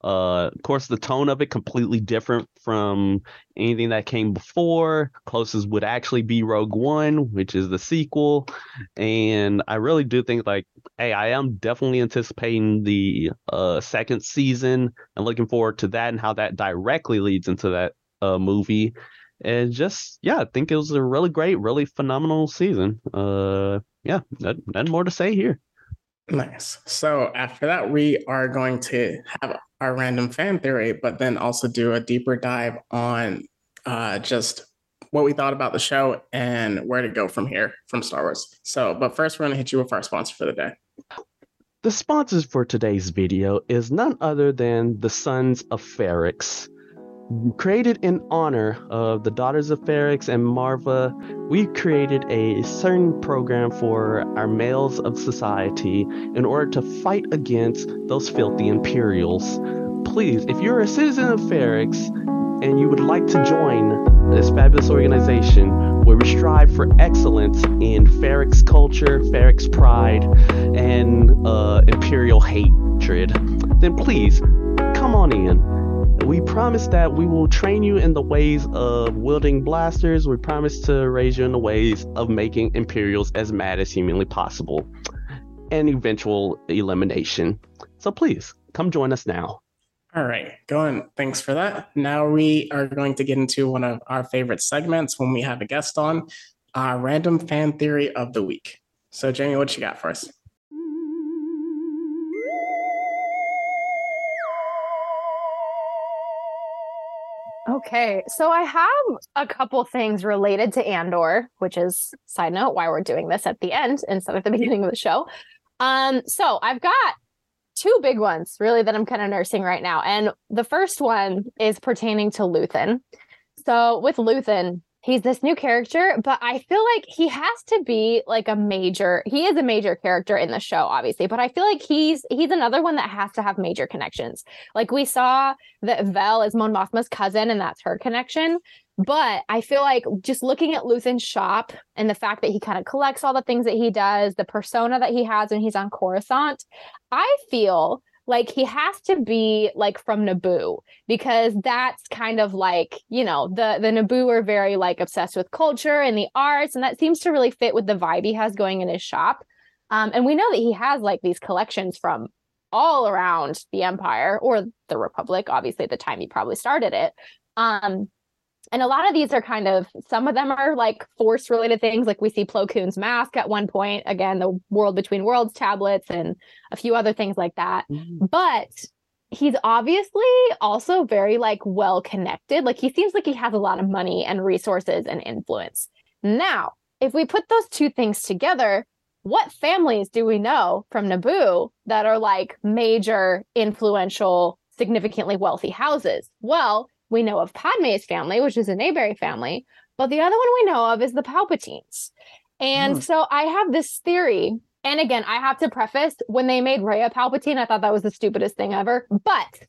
Uh, of course, the tone of it completely different from anything that came before. Closest would actually be Rogue One, which is the sequel. And I really do think, like, hey, I am definitely anticipating the uh, second season and looking forward to that and how that directly leads into that uh, movie. And just, yeah, I think it was a really great, really phenomenal season. Uh, yeah, nothing, nothing more to say here. Nice. So after that, we are going to have our random fan theory, but then also do a deeper dive on uh, just what we thought about the show and where to go from here from Star Wars. So, but first, we're going to hit you with our sponsor for the day. The sponsors for today's video is none other than the Sons of Ferrix. Created in honor of the daughters of Ferrix and Marva, we created a certain program for our males of society in order to fight against those filthy Imperials. Please, if you're a citizen of Ferrix and you would like to join this fabulous organization where we strive for excellence in Ferrix culture, Ferrix pride, and uh, Imperial hatred, then please come on in. We promise that we will train you in the ways of wielding blasters. We promise to raise you in the ways of making Imperials as mad as humanly possible. And eventual elimination. So please, come join us now. All right, going. Thanks for that. Now we are going to get into one of our favorite segments when we have a guest on, our random fan theory of the week. So Jamie, what you got for us? Okay, so I have a couple things related to Andor, which is, side note, why we're doing this at the end instead of the beginning of the show. Um, so I've got two big ones, really, that I'm kind of nursing right now. And the first one is pertaining to Luthen. So with Luthen, he's this new character, but I feel like he has to be like a major, he is a major character in the show, obviously, but I feel like he's he's another one that has to have major connections. Like we saw that Vel is Mon Mothma's cousin, and that's her connection. But I feel like just looking at Luthen's shop and the fact that he kind of collects all the things that he does, the persona that he has when he's on Coruscant, I feel like he has to be like from Naboo, because that's kind of like, you know, the, the Naboo are very like obsessed with culture and the arts. And that seems to really fit with the vibe he has going in his shop. Um, and we know that he has like these collections from all around the Empire or the Republic, obviously at the time he probably started it. Um, And a lot of these are kind of, some of them are like Force related things. Like we see Plo Koon's mask at one point, again, the World Between Worlds tablets and a few other things like that. Mm-hmm. But he's obviously also very like well connected. Like he seems like he has a lot of money and resources and influence. Now, if we put those two things together, what families do we know from Naboo that are like major, influential, significantly wealthy houses? Well, we know of Padme's family, which is an Mayberry family, but the other one we know of is the Palpatines. And mm. so I have this theory. And again, I have to preface, when they made Rhea Palpatine, I thought that was the stupidest thing ever. But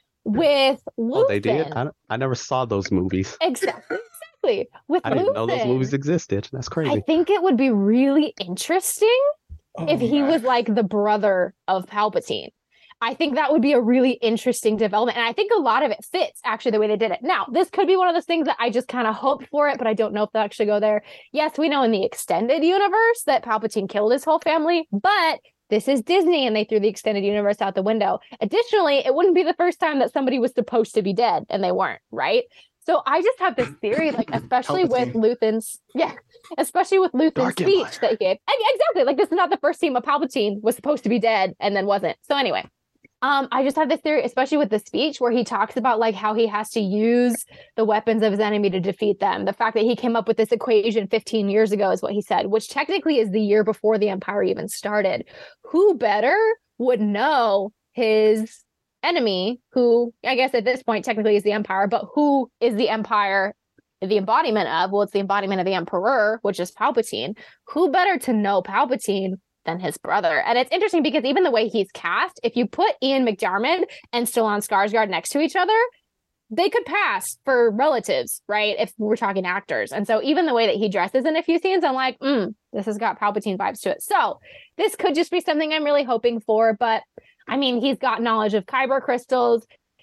with Luthen... Oh, they did? I, I never saw those movies. Exactly. Exactly. With I didn't Luthen, know those movies existed. That's crazy. I think it would be really interesting oh, if he God. was like the brother of Palpatine. I think that would be a really interesting development. And I think a lot of it fits actually the way they did it. Now, this could be one of those things that I just kind of hoped for it, but I don't know if they'll actually go there. Yes, we know in the extended universe that Palpatine killed his whole family, but this is Disney and they threw the extended universe out the window. Additionally, it wouldn't be the first time that somebody was supposed to be dead and they weren't, right? So I just have this theory, like, especially with Luthen's, yeah, especially with Luthen's Dark speech Empire. that he gave. Exactly. Like, this is not the first time a Palpatine was supposed to be dead and then wasn't. So anyway. Um, I just have this theory, especially with the speech where he talks about like how he has to use the weapons of his enemy to defeat them. The fact that he came up with this equation fifteen years ago is what he said, which technically is the year before the Empire even started. Who better would know his enemy, who I guess at this point technically is the Empire, but who is the Empire the embodiment of? Well, it's the embodiment of the Emperor, which is Palpatine. Who better to know Palpatine than his brother? And it's interesting because even the way he's cast, if you put Ian McDiarmid and Stellan Skarsgård next to each other, they could pass for relatives, right? If we're talking actors. And so even the way that he dresses in a few scenes, I'm like, mm, this has got Palpatine vibes to it. So this could just be something I'm really hoping for. But I mean, he's got knowledge of kyber crystals.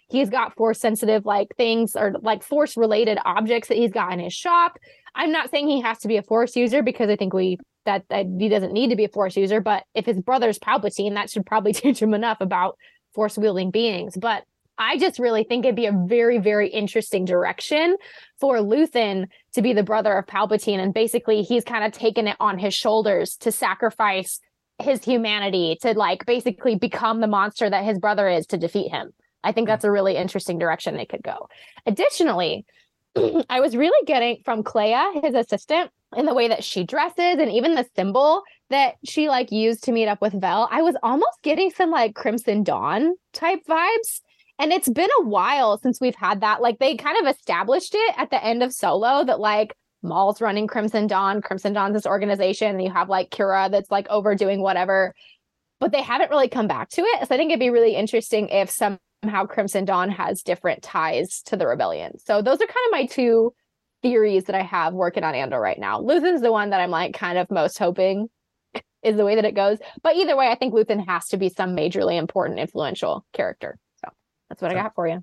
he's got force sensitive like things or like force related objects that he's got in his shop. I'm not saying he has to be a force user because I think we that, that he doesn't need to be a force user, but if his brother's Palpatine, that should probably teach him enough about force wielding beings. But I just really think it'd be a very, very interesting direction for Luthen to be the brother of Palpatine. And basically he's kind of taken it on his shoulders to sacrifice his humanity to like basically become the monster that his brother is to defeat him. I think that's a really interesting direction they could go. Additionally, I was really getting from Clea, his assistant, in the way that she dresses and even the symbol that she like used to meet up with Vel. I was almost getting some like Crimson Dawn type vibes. And it's been a while since we've had that. Like they kind of established it at the end of Solo that like Maul's running Crimson Dawn. Crimson Dawn's this organization. And you have like Kira that's like overdoing whatever. But they haven't really come back to it. So I think it'd be really interesting if somehow Crimson Dawn has different ties to the rebellion. So those are kind of my two theories that I have working on Andor right now. Luthen's the one that I'm like kind of most hoping is the way that it goes. But either way, I think Luthen has to be some majorly important, influential character. So that's what I got for you.